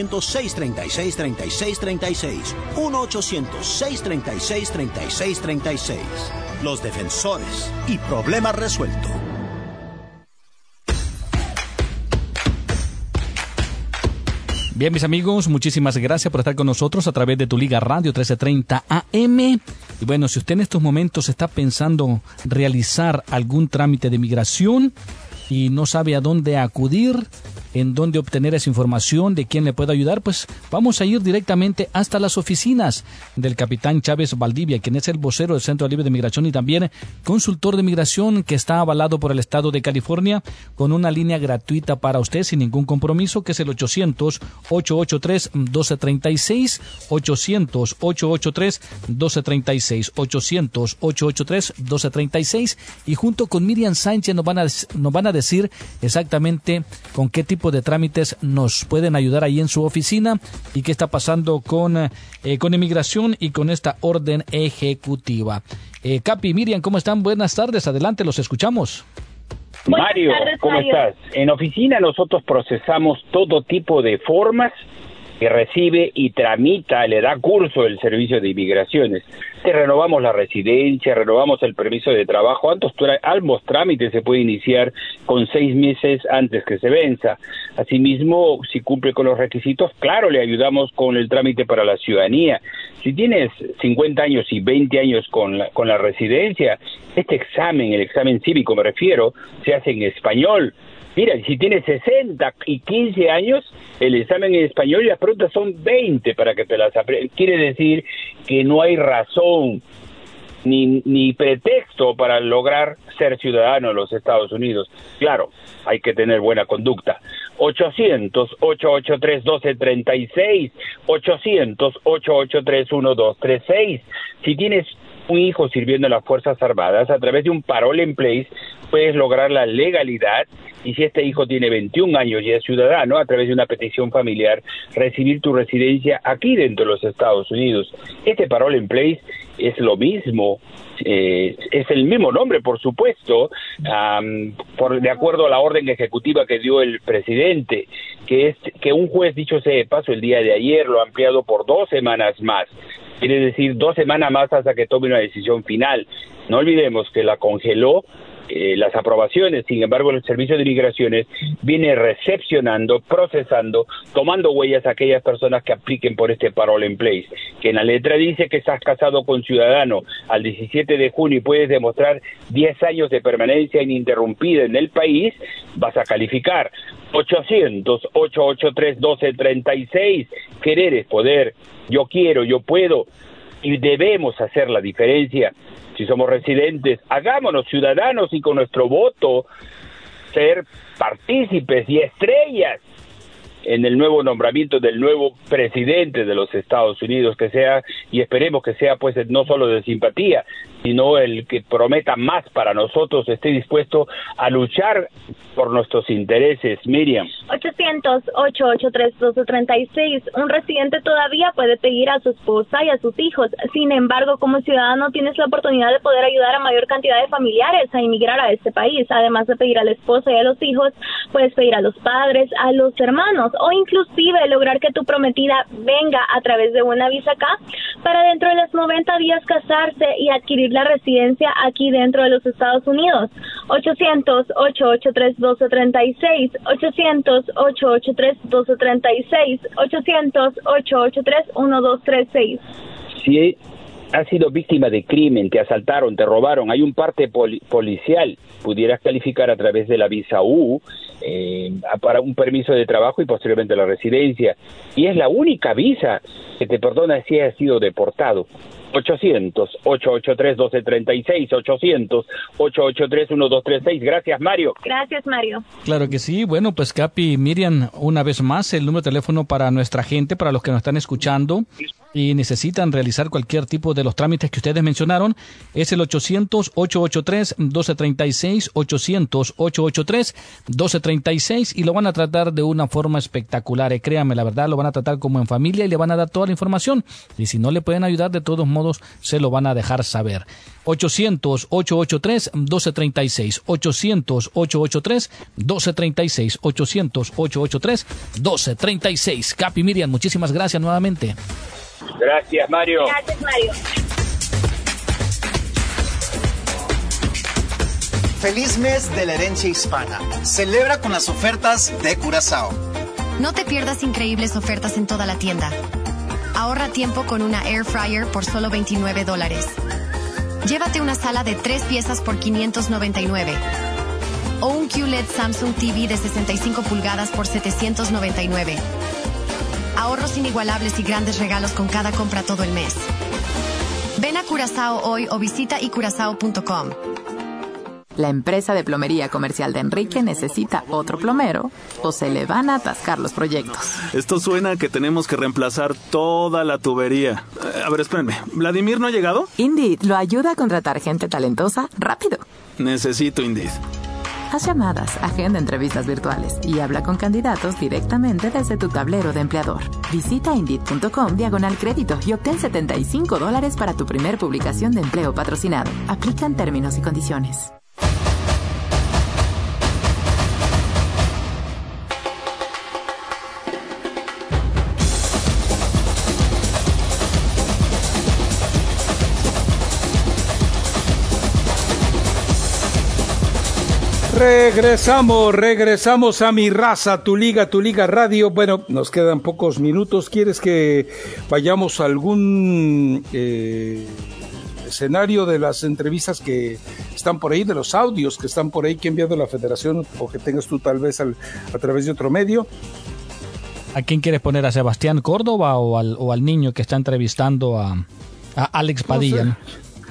1-800-636-3636. 1-800-636-3636. Los Defensores y problema resuelto. Bien, mis amigos, muchísimas gracias por estar con nosotros a través de Tu Liga Radio 1330 AM. Y bueno, si usted en estos momentos está pensando realizar algún trámite de migración y no sabe a dónde acudir, en dónde obtener esa información, de quién le puede ayudar, pues vamos a ir directamente hasta las oficinas del capitán Chávez Valdivia, quien es el vocero del Centro Libre de Migración y también consultor de migración que está avalado por el Estado de California con una línea gratuita para usted sin ningún compromiso, que es el 800-883-1236, 800-883-1236, 800-883-1236, y junto con Miriam Sánchez nos van a decir exactamente con qué tipo de trámites nos pueden ayudar ahí en su oficina y qué está pasando con inmigración y con esta orden ejecutiva. Capi, Miriam, ¿cómo están? Buenas tardes, adelante, los escuchamos. Mario, ¿cómo estás? En oficina nosotros procesamos todo tipo de formas que recibe y tramita, le da curso el servicio de inmigraciones. Te renovamos la residencia, renovamos el permiso de trabajo. Ambos trámites se puede iniciar con 6 meses antes que se venza. Asimismo, si cumple con los requisitos, claro, le ayudamos con el trámite para la ciudadanía. Si tienes 50 años y 20 años con la residencia, este examen, el examen cívico me refiero, se hace en español. Mira, si tienes 60 y 15 años, el examen en español y las preguntas son 20 para que te las aprendas. Quiere decir que no hay razón ni pretexto para lograr ser ciudadano de los Estados Unidos. Claro, hay que tener buena conducta. 800-883-1236, 800-883-1236. Si tienes un hijo sirviendo en las Fuerzas Armadas, a través de un parole en place puedes lograr la legalidad, y si este hijo tiene 21 años y es ciudadano, a través de una petición familiar, recibir tu residencia aquí dentro de los Estados Unidos. Este parole en place es lo mismo, es el mismo nombre, por supuesto, de acuerdo a la orden ejecutiva que dio el presidente, que es que un juez, dicho sea de paso, el día de ayer lo ha ampliado por 2 semanas más. Quiere decir 2 semanas más hasta que tome una decisión final. No olvidemos que la congeló las aprobaciones. Sin embargo, el Servicio de Migraciones viene recepcionando, procesando, tomando huellas a aquellas personas que apliquen por este parole en place, que en la letra dice que estás casado con ciudadano al 17 de junio y puedes demostrar 10 años de permanencia ininterrumpida en el país, vas a calificar. 800-883-1236. Querer es poder. Yo quiero, yo puedo, y debemos hacer la diferencia. Si somos residentes, hagámonos ciudadanos y con nuestro voto ser partícipes y estrellas en el nuevo nombramiento del nuevo presidente de los Estados Unidos, que sea, y esperemos que sea pues no solo de simpatía, sino el que prometa más para nosotros, esté dispuesto a luchar por nuestros intereses. Miriam. 800-883-1236. Un residente todavía puede pedir a su esposa y a sus hijos. Sin embargo, como ciudadano tienes la oportunidad de poder ayudar a mayor cantidad de familiares a emigrar a este país. Además de pedir a la esposa y a los hijos, puedes pedir a los padres, a los hermanos o inclusive lograr que tu prometida venga a través de una visa acá para dentro de los 90 días casarse y adquirir la residencia aquí dentro de los Estados Unidos. 800-883-1236, 800-883-1236, 800-883-1236. Si has sido víctima de crimen, te asaltaron, te robaron, hay un parte policial, pudieras calificar a través de la visa U para un permiso de trabajo y posteriormente la residencia. Y es la única visa que te perdona si has sido deportado. 800-883-1236, 800-883-1236. Gracias, Mario. Gracias, Mario. Claro que sí. Bueno, pues Capi y Miriam, una vez más, el número de teléfono para nuestra gente, para los que nos están escuchando y necesitan realizar cualquier tipo de los trámites que ustedes mencionaron, es el 800-883-1236, 800-883-1236, y lo van a tratar de una forma espectacular. Créanme, la verdad, lo van a tratar como en familia y le van a dar toda la información. Y si no le pueden ayudar, de todos modos, se lo van a dejar saber. 800-883-1236, 800-883-1236, 800-883-1236. Capi, Miriam, muchísimas gracias nuevamente. Gracias, Mario. Gracias, Mario. Feliz mes de la herencia hispana. Celebra con las ofertas de Curazao. No te pierdas increíbles ofertas en toda la tienda. Ahorra tiempo con una Air Fryer por solo $29. Llévate una sala de 3 piezas por $599. O un QLED Samsung TV de 65 pulgadas por $799. Ahorros inigualables y grandes regalos con cada compra todo el mes. Ven a Curazao hoy o visita icurazao.com. La empresa de plomería comercial de Enrique necesita otro plomero o se le van a atascar los proyectos. Esto suena a que tenemos que reemplazar toda la tubería. A ver, espérenme. ¿Vladimir no ha llegado? Indeed lo ayuda a contratar gente talentosa rápido. Necesito Indeed. Haz llamadas, agenda entrevistas virtuales y habla con candidatos directamente desde tu tablero de empleador. Visita Indeed.com/crédito y obtén $75 para tu primer publicación de empleo patrocinado. Aplican términos y condiciones. Regresamos a Mi Raza, tu liga radio. Bueno, nos quedan pocos minutos. ¿Quieres que vayamos a algún escenario de las entrevistas que están por ahí, de los audios que están por ahí que ha enviado la Federación o que tengas tú tal vez a través de otro medio? ¿A quién quieres poner? ¿A Sebastián Córdoba o al niño que está entrevistando a Alex Padilla? No sé.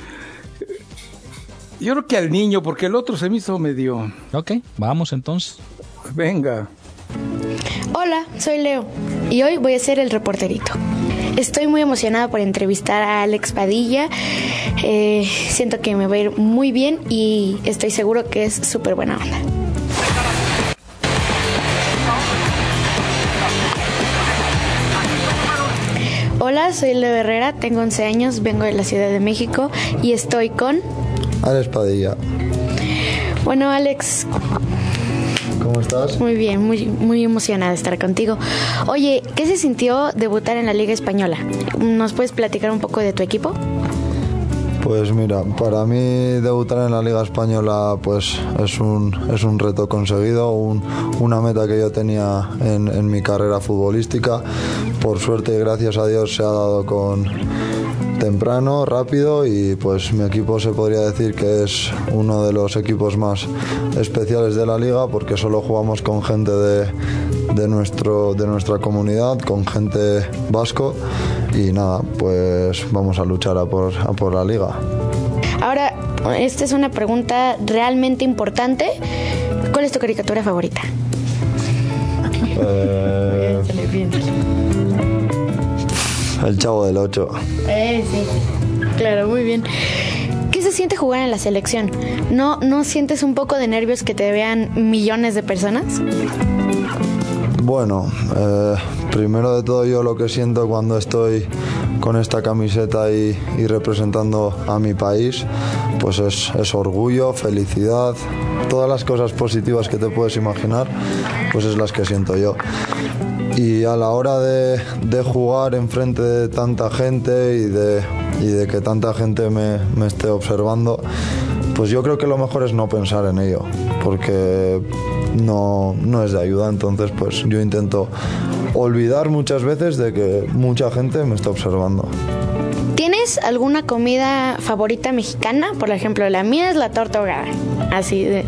Yo creo que al niño, porque el otro se me hizo medio... Ok, vamos entonces. Venga. Hola, soy Leo y hoy voy a ser el reporterito. Estoy muy emocionada por entrevistar a Alex Padilla. Siento que me va a ir muy bien y estoy seguro que es súper buena onda. Hola, soy Leo Herrera, tengo 11 años, vengo de la Ciudad de México y estoy con... Alex Padilla. Bueno, Alex, ¿cómo estás? Muy bien, muy emocionada de estar contigo. Oye, ¿qué se sintió debutar en la Liga Española? ¿Nos puedes platicar un poco de tu equipo? Pues mira, para mí debutar en la Liga Española pues es un reto conseguido, una meta que yo tenía en mi carrera futbolística. Por suerte y gracias a Dios se ha dado temprano, rápido, y pues mi equipo se podría decir que es uno de los equipos más especiales de la liga porque solo jugamos con gente de nuestra comunidad, con gente vasco, y nada, pues vamos a luchar a por la liga. Ahora, esta es una pregunta realmente importante. ¿Cuál es tu caricatura favorita? El Chavo del Ocho. Sí, claro, muy bien. ¿Qué se se siente jugar en la selección? ¿No sientes un poco de nervios que te vean millones de personas? Bueno, primero de todo yo lo que siento cuando estoy con esta camiseta y representando a mi país, pues es orgullo, felicidad, todas las cosas positivas que te puedes imaginar, pues es las que siento yo. Y a la hora de jugar enfrente de tanta gente y de que tanta gente me esté observando, pues yo creo que lo mejor es no pensar en ello, porque no es de ayuda. Entonces pues yo intento olvidar muchas veces de que mucha gente me está observando. ¿Tienes alguna comida favorita mexicana? Por ejemplo, la mía es la torta ahogada. Así de...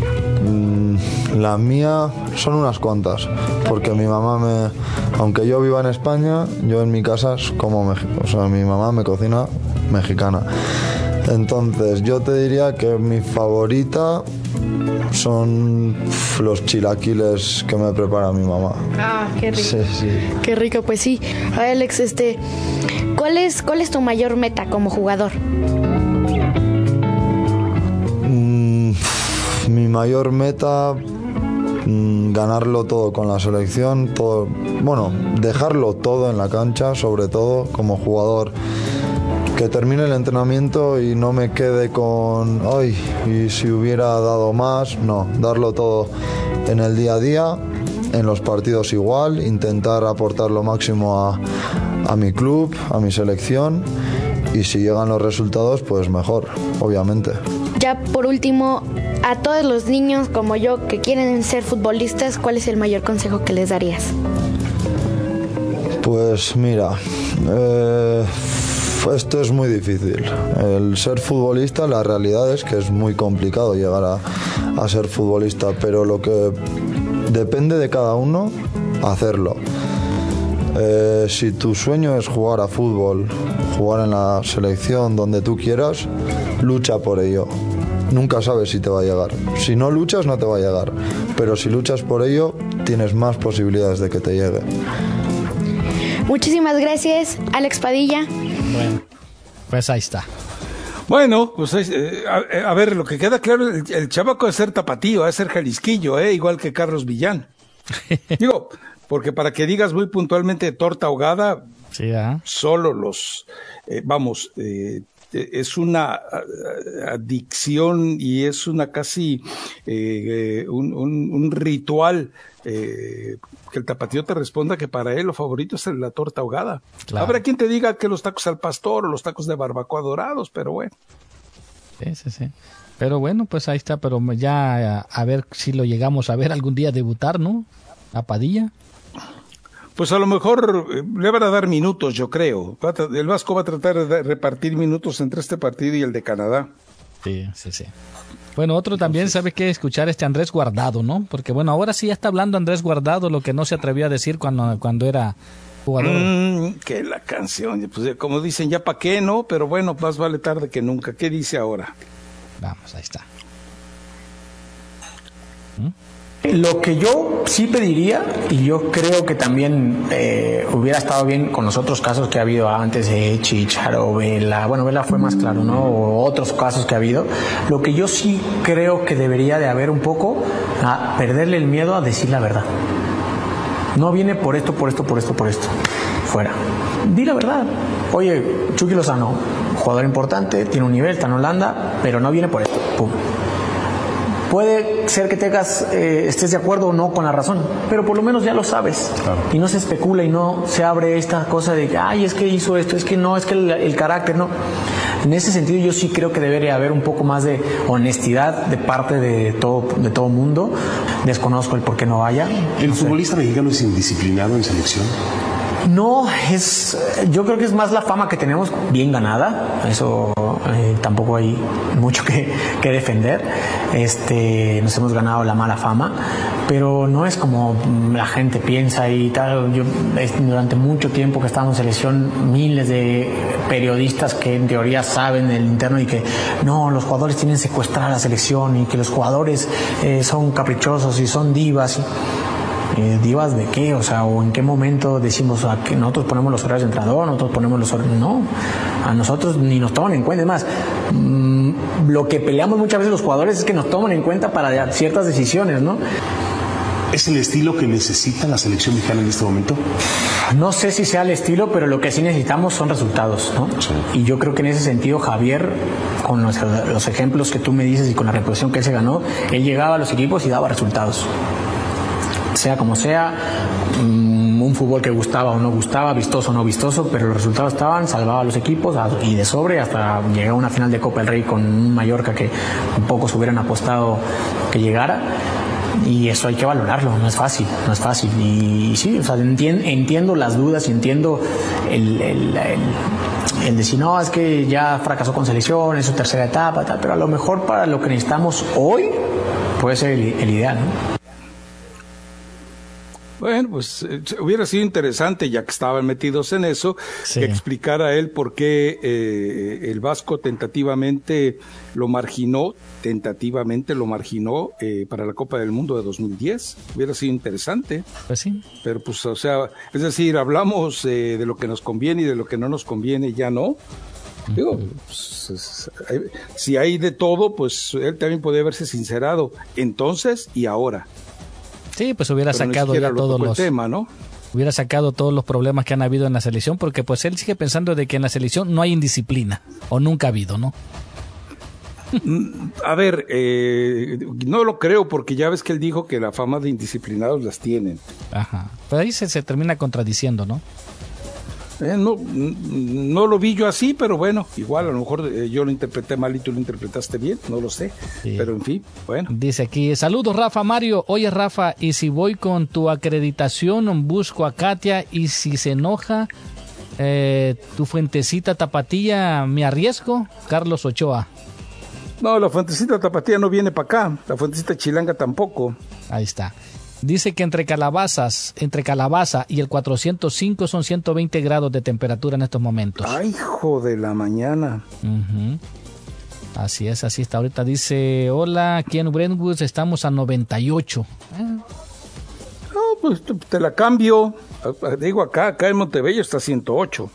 La mía son unas cuantas, porque mi mamá aunque yo viva en España, yo en mi casa es como mi mamá me cocina mexicana. Entonces yo te diría que mi favorita son los chilaquiles que me prepara mi mamá. Ah, qué rico. Sí. Qué rico, pues sí. Alex, ¿cuál es tu mayor meta como jugador? Mi mayor meta, ganarlo todo con la selección, dejarlo todo en la cancha, sobre todo como jugador. Que termine el entrenamiento y no me quede con y si hubiera dado más, no, darlo todo en el día a día, en los partidos igual, intentar aportar lo máximo a mi club, a mi selección, y si llegan los resultados, pues mejor, obviamente. Ya por último, a todos los niños como yo que quieren ser futbolistas, ¿cuál es el mayor consejo que les darías? Pues mira, esto es muy difícil. El ser futbolista, la realidad es que es muy complicado llegar a ser futbolista, pero lo que depende de cada uno, hacerlo. Si tu sueño es jugar a fútbol, jugar en la selección, donde tú quieras, lucha por ello. Nunca sabes si te va a llegar. Si no luchas, no te va a llegar. Pero si luchas por ello, tienes más posibilidades de que te llegue. Muchísimas gracias, Alex Padilla. Bueno, pues ahí está. Bueno, pues a ver, lo que queda claro, el chavaco es ser tapatío, es ser jalisquillo, igual que Carlos Villán. Digo, porque para que digas muy puntualmente torta ahogada, sí, solo es una adicción y es una casi un ritual que el tapatío te responda que para él lo favorito es la torta ahogada. Claro. Habrá quien te diga que los tacos al pastor o los tacos de barbacoa dorados, pero bueno. Sí. Pero bueno, pues ahí está, pero ya a ver si lo llegamos a ver algún día debutar, ¿no? A Padilla. Pues a lo mejor le van a dar minutos, yo creo. El Vasco va a tratar de repartir minutos entre este partido y el de Canadá. Sí. Bueno, otro también sabe que escuchar Andrés Guardado, ¿no? Porque bueno, ahora sí ya está hablando Andrés Guardado, lo que no se atrevió a decir cuando era jugador. Que la canción, pues como dicen, ya pa' qué, ¿no? Pero bueno, más vale tarde que nunca. ¿Qué dice ahora? Vamos, ahí está. Lo que yo sí pediría, y yo creo que también hubiera estado bien con los otros casos que ha habido antes de Chicharo, Vela, bueno, Vela fue más claro, ¿no? O otros casos que ha habido, lo que yo sí creo que debería de haber un poco, a perderle el miedo a decir la verdad. No viene por esto, fuera. Di la verdad. Oye, Chucky Lozano, jugador importante, tiene un nivel, está en Holanda, pero no viene por esto, pum. Puede ser que estés de acuerdo o no con la razón, pero por lo menos ya lo sabes. Claro. Y no se especula y no se abre esta cosa de que, es que hizo esto, es que no, es que el carácter, no. En ese sentido yo sí creo que debería haber un poco más de honestidad de parte de todo mundo. Desconozco el por qué no vaya. ¿El futbolista mexicano es indisciplinado en selección? No, yo creo que es más la fama que tenemos bien ganada. Eso tampoco hay mucho que defender. Nos hemos ganado la mala fama, pero no es como la gente piensa y tal. Durante mucho tiempo que estábamos en selección, miles de periodistas que en teoría saben el interno y que no, los jugadores tienen secuestrada la selección y que los jugadores son caprichosos y son divas. ¿Divas de qué? O sea, ¿o en qué momento decimos que nosotros ponemos los horarios de entrenador, nosotros ponemos los horarios? No, a nosotros ni nos toman en cuenta. Es más, lo que peleamos muchas veces los jugadores es que nos toman en cuenta para ciertas decisiones, ¿no? ¿Es el estilo que necesita la selección mexicana en este momento? No sé si sea el estilo, pero lo que sí necesitamos son resultados, ¿no? Sí. Y yo creo que en ese sentido Javier, con los ejemplos que tú me dices y con la reputación que él se ganó, él llegaba a los equipos y daba resultados. Sea como sea, un fútbol que gustaba o no gustaba, vistoso o no vistoso, pero los resultados estaban, salvaba a los equipos y de sobre hasta llegar a una final de Copa del Rey con un Mallorca que un poco se hubieran apostado que llegara. Y eso hay que valorarlo, no es fácil. Y sí, o sea, entiendo las dudas y entiendo el decir, no, es que ya fracasó con selección, es su tercera etapa, tal, pero a lo mejor para lo que necesitamos hoy puede ser el ideal, ¿no? Bueno, pues hubiera sido interesante, ya que estaban metidos en eso, sí, que explicara él por qué el Vasco tentativamente lo marginó para la Copa del Mundo de 2010. Hubiera sido interesante. Pues sí. Pero pues, o sea, es decir, hablamos de lo que nos conviene y de lo que no nos conviene, ya no. Digo, pues, si hay de todo, pues él también podría haberse sincerado entonces y ahora. Sí, pues hubiera sacado ya todos los tema, ¿no? Hubiera sacado todos los problemas que han habido en la selección, porque pues él sigue pensando de que en la selección no hay indisciplina, o nunca ha habido, ¿no? A ver, no lo creo, porque ya ves que él dijo que la fama de indisciplinados las tienen. Ajá, pero ahí se termina contradiciendo, ¿no? No lo vi yo así, pero bueno, igual a lo mejor yo lo interpreté mal y tú lo interpretaste bien, no lo sé, sí. Pero en fin, bueno. Dice aquí, saludos Rafa, Mario, oye Rafa, y si voy con tu acreditación busco a Katia y si se enoja tu fuentecita tapatía, ¿me arriesgo? Carlos Ochoa. No, la fuentecita tapatía no viene para acá, la fuentecita chilanga tampoco. Ahí está. Dice que entre Calabaza y el 405 son 120 grados de temperatura en estos momentos. ¡Ay, hijo de la mañana! Uh-huh. Así está ahorita. Dice, hola, aquí en Brentwood estamos a 98. No, pues te la cambio. Digo, acá en Montebello está 108.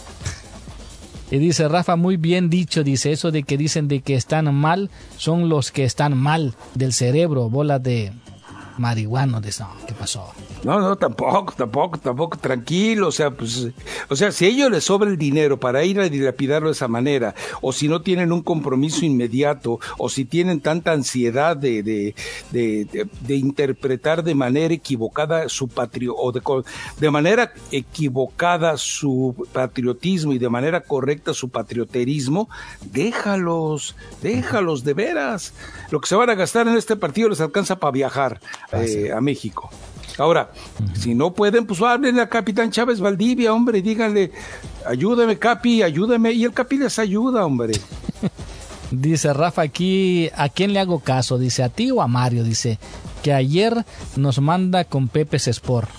Y dice, Rafa, muy bien dicho, dice, eso de que dicen de que están mal, son los que están mal del cerebro, bolas de marihuano, de eso. ¿Qué pasó? No, tampoco, tranquilo, o sea, si a ellos les sobra el dinero para ir a dilapidarlo de esa manera, o si no tienen un compromiso inmediato, o si tienen tanta ansiedad de interpretar de manera equivocada de manera equivocada su patriotismo y de manera correcta su patrioterismo, déjalos de veras. Lo que se van a gastar en este partido les alcanza para viajar a México. Ahora, si no pueden, pues háblenle al capitán Chávez Valdivia, hombre, y díganle, ayúdame, Capi, ayúdame, y el Capi les ayuda, hombre. Dice Rafa aquí, ¿a quién le hago caso? Dice, ¿a ti o a Mario? Dice, que ayer nos manda con Pepe's Sport.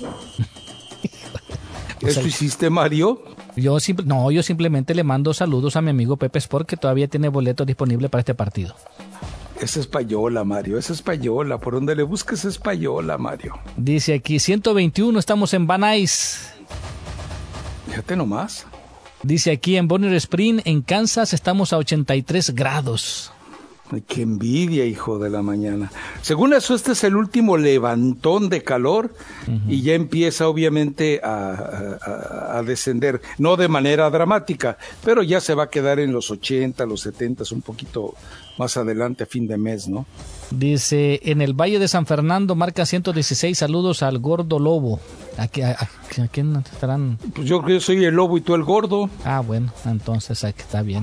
¿Eso hiciste, Mario? Yo simplemente le mando saludos a mi amigo Pepe Sport, que todavía tiene boletos disponibles para este partido. Esa es payola, Mario, esa es payola. Por donde le busques es payola, Mario. Dice aquí, 121, estamos en Van Nuys. Fíjate nomás. Dice aquí en Bonner Spring, en Kansas, estamos a 83 grados. Ay, qué envidia, hijo de la mañana. Según eso, este es el último levantón de calor, y ya empieza obviamente a descender, no de manera dramática, pero ya se va a quedar en los 80, los 70, un poquito más adelante, a fin de mes, ¿no? Dice, en el Valle de San Fernando, marca 116, saludos al Gordo Lobo. ¿A quién estarán? Pues yo creo que soy el lobo y tú el gordo. Ah, bueno, entonces está bien.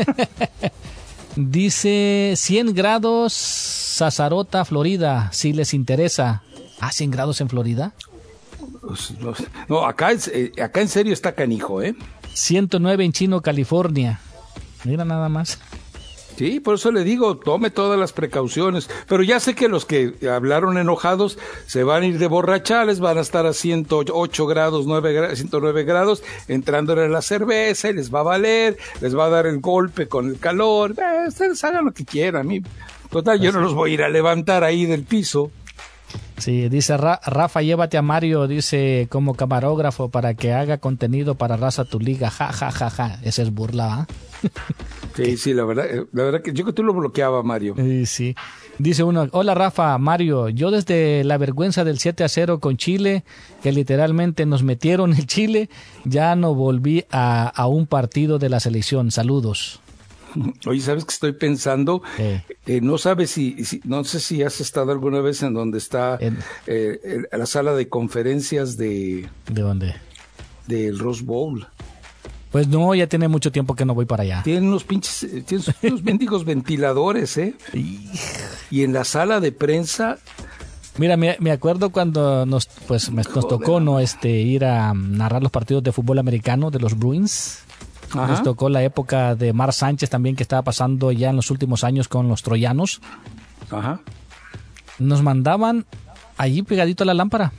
Dice 100 grados Sazarota, Florida, si les interesa. ¿Ah, 100 grados en Florida? No, acá en serio está canijo, 109 en Chino, California. Mira nada más. Sí, por eso le digo, tome todas las precauciones. Pero ya sé que los que hablaron enojados se van a ir de borrachales, van a estar a 108 grados, 109 grados, entrándole a la cerveza y les va a valer, les va a dar el golpe con el calor. Ustedes hagan lo que quieran. Total, yo no los voy a ir a levantar ahí del piso. Sí, dice Rafa, llévate a Mario, dice, como camarógrafo para que haga contenido para Raza Tu Liga. Ja, ja, ja, ja. Esa es burla, ¿eh? Sí, la verdad que yo que tú lo bloqueaba, Mario. Sí. Dice uno, hola Rafa, Mario, yo desde la vergüenza del 7-0 con Chile, que literalmente nos metieron el Chile, ya no volví a un partido de la selección. Saludos. Oye, ¿sabes qué estoy pensando? No sabes no sé si has estado alguna vez en donde está la sala de conferencias ¿De dónde? Del Rose Bowl. Pues no, ya tiene mucho tiempo que no voy para allá. Tienen unos mendigos ventiladores, ¿eh? Y en la sala de prensa... Mira, me acuerdo cuando nos tocó ir a narrar los partidos de fútbol americano de los Bruins. Ajá. Nos tocó la época de Mar Sánchez también, que estaba pasando ya en los últimos años con los troyanos. Ajá. Nos mandaban allí pegadito a la lámpara.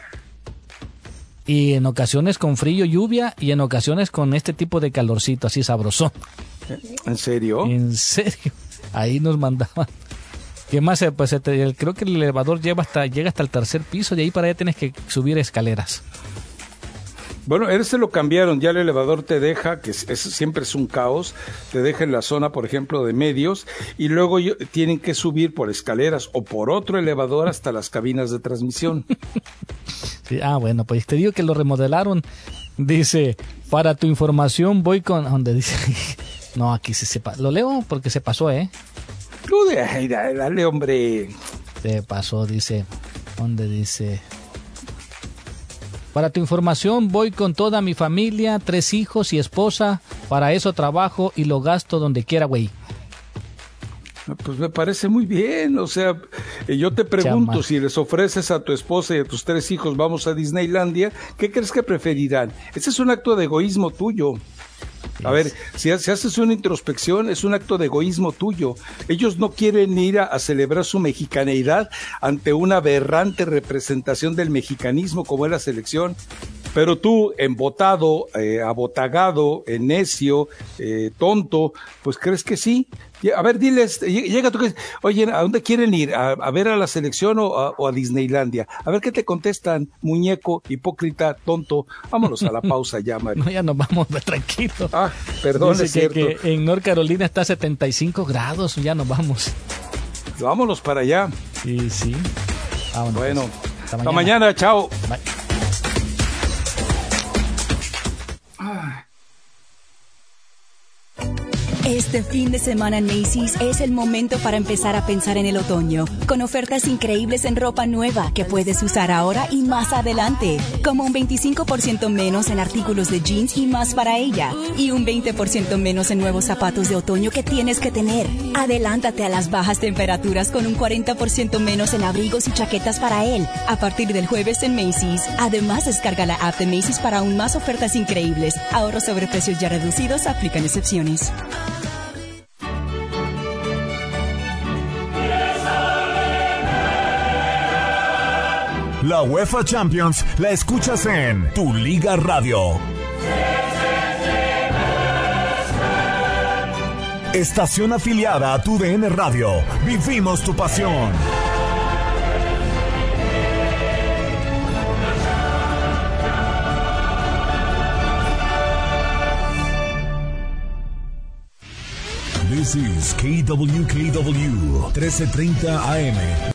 Y en ocasiones con frío, lluvia, y en ocasiones con este tipo de calorcito así sabroso. ¿En serio? En serio. Ahí nos mandaban. ¿Qué más? Pues creo que el elevador llega hasta el tercer piso, y ahí para allá tienes que subir escaleras. Bueno, se lo cambiaron, ya el elevador te deja, que siempre es un caos, te deja en la zona, por ejemplo, de medios, y luego tienen que subir por escaleras o por otro elevador hasta las cabinas de transmisión. Sí, bueno, pues te digo que lo remodelaron. Dice, para tu información voy con... ¿Dónde dice? No, aquí sí lo leo porque se pasó, ¿eh? Dale, hombre. Se pasó, dice. ¿Dónde dice? Para tu información, voy con toda mi familia, 3 hijos y esposa. Para eso trabajo y lo gasto donde quiera, güey. Pues me parece muy bien. O sea, yo te pregunto, si les ofreces a tu esposa y a tus 3 hijos, vamos a Disneylandia, ¿qué crees que preferirán? Ese es un acto de egoísmo tuyo. A ver, si haces una introspección, es un acto de egoísmo tuyo. Ellos no quieren ir a celebrar su mexicaneidad ante una aberrante representación del mexicanismo como es la selección. Pero tú, embotado, abotagado, necio, tonto, pues crees que sí. A ver, diles, llega tú, oye, ¿a dónde quieren ir? ¿A ver a la selección o a Disneylandia? A ver qué te contestan, muñeco, hipócrita, tonto. Vámonos a la pausa ya, Mario. No, ya nos vamos, tranquilo. Perdón, es cierto. Que en North Carolina está a 75 grados, ya nos vamos. Vámonos para allá. Sí. Vámonos. Bueno, hasta mañana, chao. Bye. Este fin de semana en Macy's es el momento para empezar a pensar en el otoño, con ofertas increíbles en ropa nueva que puedes usar ahora y más adelante, como un 25% menos en artículos de jeans y más para ella, y un 20% menos en nuevos zapatos de otoño que tienes que tener. Adelántate a las bajas temperaturas con un 40% menos en abrigos y chaquetas para él, a partir del jueves en Macy's. Además, descarga la app de Macy's para aún más ofertas increíbles. Ahorros sobre precios ya reducidos, aplican excepciones. La UEFA Champions la escuchas en Tu Liga Radio. Estación afiliada a Tu DN Radio. Vivimos tu pasión. This is KWKW 1330 AM.